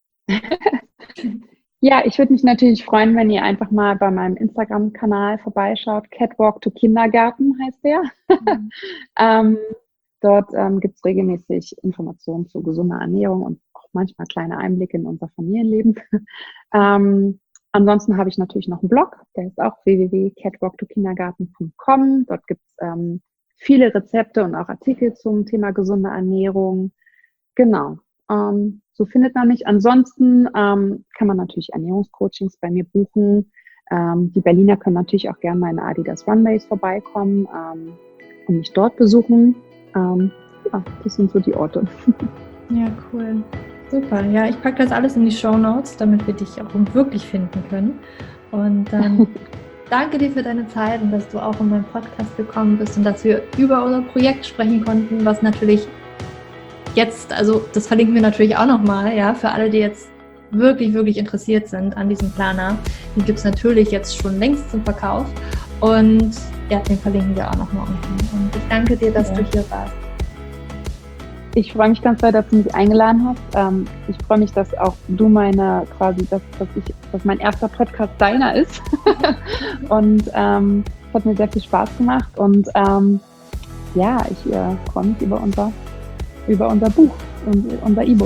Ja, ich würde mich natürlich freuen, wenn ihr einfach mal bei meinem Instagram-Kanal vorbeischaut. Catwalk to Kindergarten heißt der. Mhm. ähm, dort ähm, gibt es regelmäßig Informationen zu gesunder Ernährung und auch manchmal kleine Einblicke in unser Familienleben. ähm, ansonsten habe ich natürlich noch einen Blog, der ist auch w w w punkt catwalk to kindergarten punkt com. Dort gibt es ähm, viele Rezepte und auch Artikel zum Thema gesunde Ernährung. Genau. Ähm, so findet man mich. Ansonsten ähm, kann man natürlich Ernährungscoachings bei mir buchen. Ähm, die Berliner können natürlich auch gerne mal in Adidas Runways vorbeikommen ähm, und mich dort besuchen. Ähm, ja, das sind so die Orte. Ja, cool. Super. Ja, ich packe das alles in die Shownotes, damit wir dich auch wirklich finden können. Und dann danke dir für deine Zeit und dass du auch in meinen Podcast gekommen bist und dass wir über unser Projekt sprechen konnten, was natürlich jetzt, also das verlinken wir natürlich auch nochmal, ja, für alle, die jetzt wirklich, wirklich interessiert sind an diesem Planer. Den gibt es natürlich jetzt schon längst zum Verkauf und ja, den verlinken wir auch nochmal unten. Und ich danke dir, dass ja. du hier warst. Ich freue mich ganz sehr, dass du mich eingeladen hast. Ähm, ich freue mich, dass auch du meine, quasi, dass, dass ich, dass mein erster Podcast deiner ist. und ähm, es hat mir sehr viel Spaß gemacht und ähm, ja, ich äh, freue mich über unser über unser Buch und unser E-Book.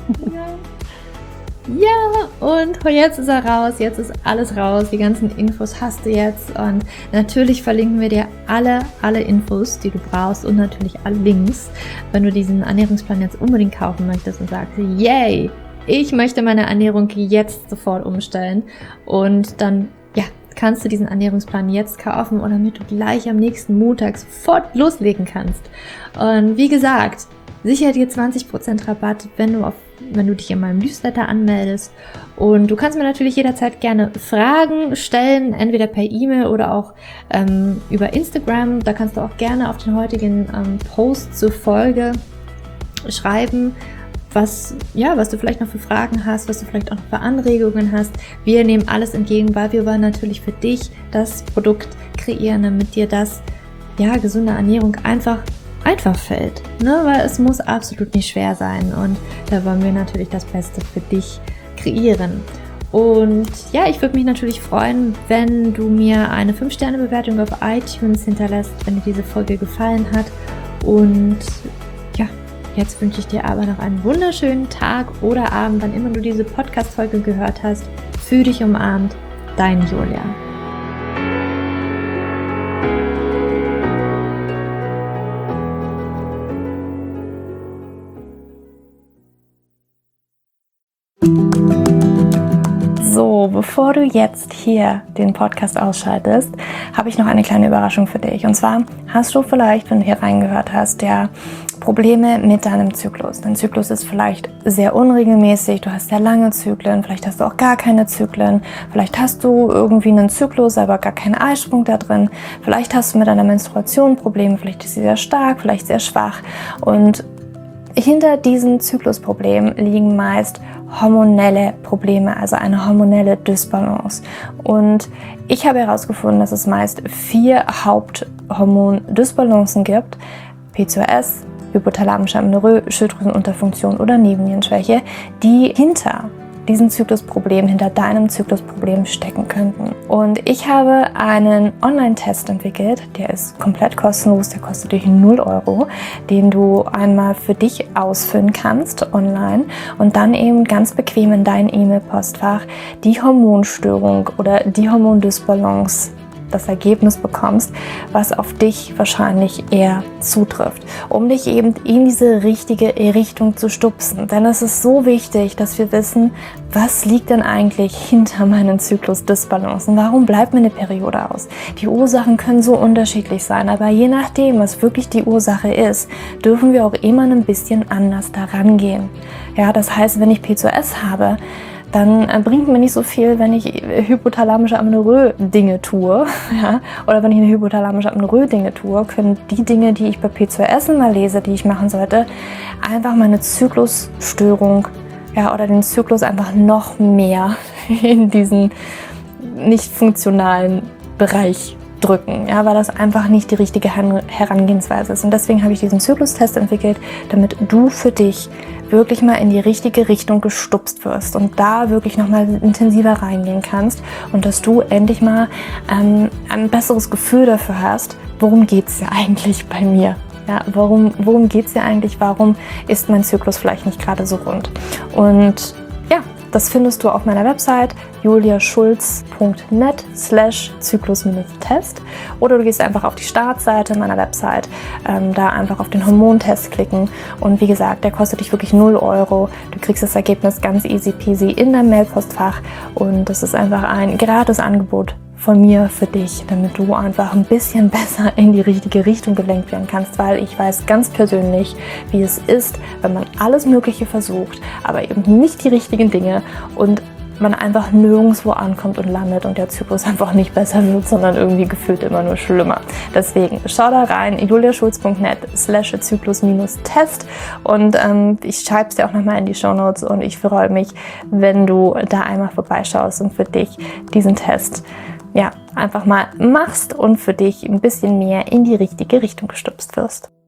Ja, und jetzt ist er raus, jetzt ist alles raus, die ganzen Infos hast du jetzt und natürlich verlinken wir dir alle, alle Infos, die du brauchst und natürlich alle Links, wenn du diesen Ernährungsplan jetzt unbedingt kaufen möchtest und sagst, yay, ich möchte meine Ernährung jetzt sofort umstellen und dann, ja, kannst du diesen Ernährungsplan jetzt kaufen oder damit du gleich am nächsten Montag sofort loslegen kannst. Und wie gesagt, sicher dir zwanzig Prozent Rabatt, wenn du, auf, wenn du dich in meinem Newsletter anmeldest. Und du kannst mir natürlich jederzeit gerne Fragen stellen, entweder per E-Mail oder auch ähm, über Instagram. Da kannst du auch gerne auf den heutigen ähm, Post zur Folge schreiben, was, ja, was du vielleicht noch für Fragen hast, was du vielleicht auch noch für Anregungen hast. Wir nehmen alles entgegen, weil wir wollen natürlich für dich das Produkt kreieren, damit dir das, ja, gesunde Ernährung einfach einfach fällt, ne? Weil es muss absolut nicht schwer sein und da wollen wir natürlich das Beste für dich kreieren. Und ja, ich würde mich natürlich freuen, wenn du mir eine fünf Sterne Bewertung auf iTunes hinterlässt, wenn dir diese Folge gefallen hat. Und ja, jetzt wünsche ich dir aber noch einen wunderschönen Tag oder Abend, wann immer du diese Podcast-Folge gehört hast. Fühl dich umarmt, dein Julia. So, bevor du jetzt hier den Podcast ausschaltest, habe ich noch eine kleine Überraschung für dich. Und zwar hast du vielleicht, wenn du hier reingehört hast, ja Probleme mit deinem Zyklus. Dein Zyklus ist vielleicht sehr unregelmäßig, du hast sehr lange Zyklen, vielleicht hast du auch gar keine Zyklen, vielleicht hast du irgendwie einen Zyklus, aber gar keinen Eisprung da drin, vielleicht hast du mit deiner Menstruation Probleme, vielleicht ist sie sehr stark, vielleicht sehr schwach und hinter diesen Zyklusproblemen liegen meist hormonelle Probleme, also eine hormonelle Dysbalance. Und ich habe herausgefunden, dass es meist vier Haupthormon-Dysbalancen gibt: P C O S, hypothalamische Amenorrhoe, Schilddrüsenunterfunktion oder Nebennierenschwäche, die hinter diesen Zyklusproblem, hinter deinem Zyklusproblem stecken könnten. Und ich habe einen Online-Test entwickelt, der ist komplett kostenlos, der kostet dich null Euro, den du einmal für dich ausfüllen kannst online und dann eben ganz bequem in dein E-Mail-Postfach die Hormonstörung oder die Hormondysbalance, das Ergebnis bekommst, was auf dich wahrscheinlich eher zutrifft, um dich eben in diese richtige Richtung zu stupsen. Denn es ist so wichtig, dass wir wissen, was liegt denn eigentlich hinter meinen Zyklusdysbalancen? Warum bleibt mir eine Periode aus? Die Ursachen können so unterschiedlich sein, aber je nachdem, was wirklich die Ursache ist, dürfen wir auch immer ein bisschen anders daran gehen. Ja, das heißt, wenn ich P C O S habe, dann bringt mir nicht so viel, wenn ich hypothalamische Amenorrhoe Dinge tue, ja, oder wenn ich eine hypothalamische Amenorrhoe Dinge tue, können die Dinge, die ich bei P C O S immer lese, die ich machen sollte, einfach meine Zyklusstörung, ja, oder den Zyklus einfach noch mehr in diesen nicht funktionalen Bereich drücken, ja, weil das einfach nicht die richtige Herangehensweise ist. Und deswegen habe ich diesen Zyklustest entwickelt, damit du für dich wirklich mal in die richtige Richtung gestupst wirst und da wirklich nochmal intensiver reingehen kannst und dass du endlich mal ähm, ein besseres Gefühl dafür hast, worum geht es ja eigentlich bei mir? Ja, warum worum geht es ja eigentlich? Warum ist mein Zyklus vielleicht nicht gerade so rund? Und ja, das findest du auf meiner Website juliaschulz punkt net slash zyklus-test oder du gehst einfach auf die Startseite meiner Website, ähm, da einfach auf den Hormontest klicken und wie gesagt, der kostet dich wirklich null Euro. Du kriegst das Ergebnis ganz easy peasy in deinem Mailpostfach und das ist einfach ein gratis Angebot von mir für dich, damit du einfach ein bisschen besser in die richtige Richtung gelenkt werden kannst, weil ich weiß ganz persönlich, wie es ist, wenn man alles Mögliche versucht, aber eben nicht die richtigen Dinge und man einfach nirgendwo ankommt und landet und der Zyklus einfach nicht besser wird, sondern irgendwie gefühlt immer nur schlimmer. Deswegen schau da rein, juliaschulz punkt net slash zyklus-test und ähm, ich schreibe es dir auch nochmal in die Shownotes und ich freue mich, wenn du da einmal vorbeischaust und für dich diesen Test ja, einfach mal machst und für dich ein bisschen mehr in die richtige Richtung gestupst wirst.